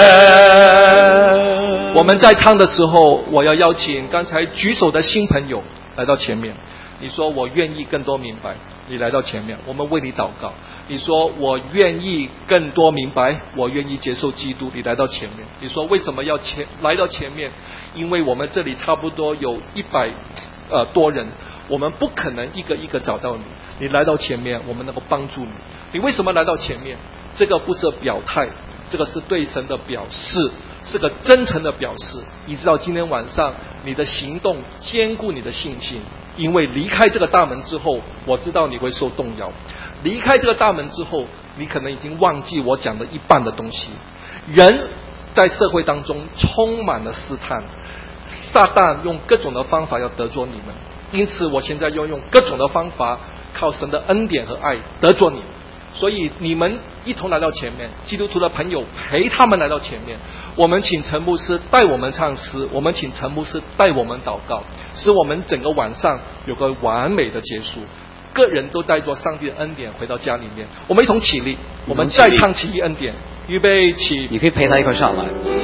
我们在唱的时候，我要邀请刚才举手的新朋友来到前面。你说我愿意更多明白，你来到前面，我们为你祷告。你说我愿意更多明白，我愿意接受基督，你来到前面。你说为什么要来到前面？因为我们这里差不多有100多人，我们不可能一个一个找到你，你来到前面，我们能够帮助你。你为什么来到前面？这个不是表态，这个是对神的表示，是个真诚的表示。你知道今天晚上你的行动坚固你的信心，因为离开这个大门之后，我知道你会受动摇。离开这个大门之后，你可能已经忘记我讲的一半的东西。人在社会当中充满了试探，撒旦用各种的方法要得着你们，因此我现在要用各种的方法，靠神的恩典和爱得着你们。所以你们一同来到前面，基督徒的朋友陪他们来到前面。我们请陈牧师带我们唱诗，我们请陈牧师带我们祷告，使我们整个晚上有个完美的结束。个人都带着上帝的恩典回到家里面。我们一同起立，我们再唱奇异恩典。预备起。 你可以陪他一块上来。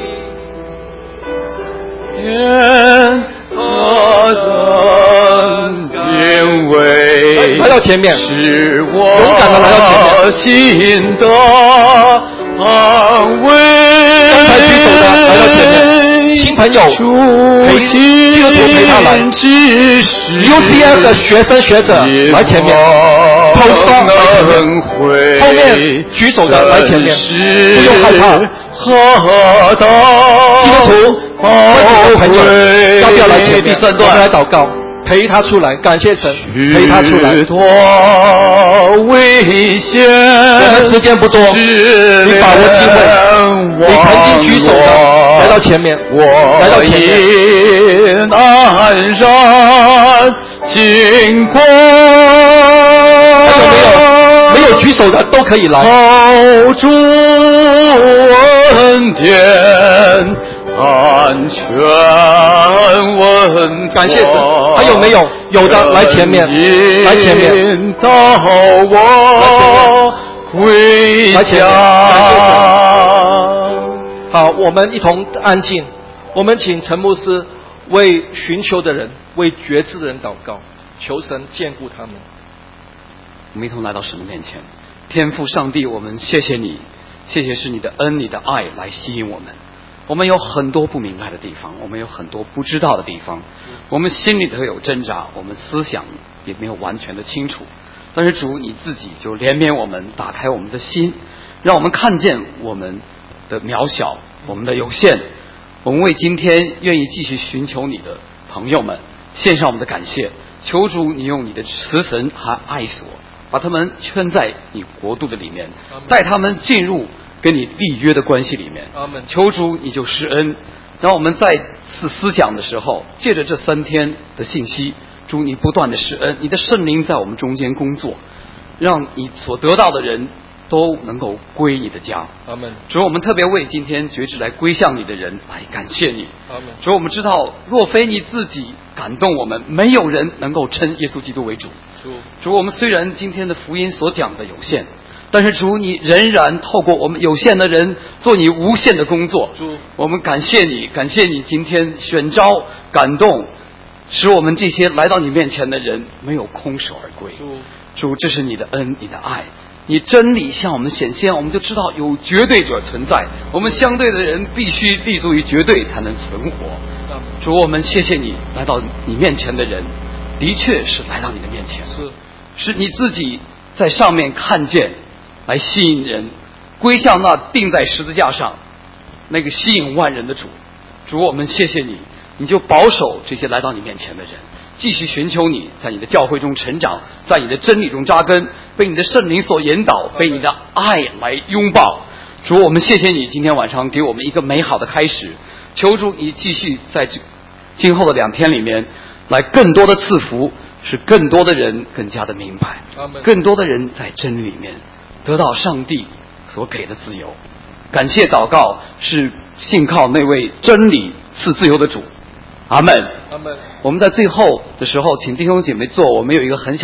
何等敬畏， 来到前面， 是我勇敢的来到前面， 心的安慰。 刚才举手的来到前面，新朋友基督徒陪他来。UCF 的学生学者来前面，投诉来前面，后面举手的来前面，不用害怕。 何等基督徒朋友要不要来前面？第3段，我们来祷告，陪他出来，感谢神，陪他出来。 许多危险， 我们时间不多，你把握机会，你曾经举手的，来到前面，来到前面。 南山经过， 还有没有举手的都可以来。 好主恩典，安全稳妥。 感谢神。还有没有？有的来前面，来前面。 引导我回家。 来前面，感谢神。好，我们一同安静。我们请陈牧师为寻求的人、为觉知的人祷告，求神眷顾他们。 我们一同来到神的面前，天父上帝，我们谢谢你，谢谢是你的恩、你的爱来吸引我们。我们有很多不明白的地方，我们有很多不知道的地方，我们心里头有挣扎，我们思想也没有完全的清楚。但是主你自己就怜悯我们，打开我们的心，让我们看见我们的渺小，我们的有限。我们为今天愿意继续寻求你的朋友们献上我们的感谢，求主你用你的慈神和爱所把他们圈在你国度的里面，带他们进入跟你立约的关系里面。求主你就施恩，让我们再次思想的时候，借着这3天的信息，主你不断的施恩，你的圣灵在我们中间工作，让你所得到的人都能够归你的家。 阿们。 主，我们特别为今天决志来归向你的人来感谢你。 阿们。 主，我们知道若非你自己感动我们，没有人能够称耶稣基督为主。主，我们虽然今天的福音所讲的有限，但是主你仍然透过我们有限的人做你无限的工作。 主， 我们感谢你，感谢你今天选召感动，使我们这些来到你面前的人没有空手而归。主，这是你的恩，你的爱，你真理向我们显现，我们就知道有绝对者存在，我们相对的人必须立足于绝对才能存活。主，我们谢谢你，来到你面前的人的确是来到你的面前，是你自己在上面看见，来吸引人归向那钉在十字架上那个吸引万人的主。主，我们谢谢你，你就保守这些来到你面前的人，继续寻求你，在你的教会中成长，在你的真理中扎根，被你的圣灵所引导，被你的爱来拥抱。主，我们谢谢你今天晚上给我们一个美好的开始，求主你继续在今后的2天里面来更多的赐福，使更多的人更加的明白，更多的人在真理里面得到上帝所给的自由。感谢祷告是信靠那位真理赐自由的主。阿们。 阿们。 我们在最后的时候请弟兄姐妹坐，我们有一个很小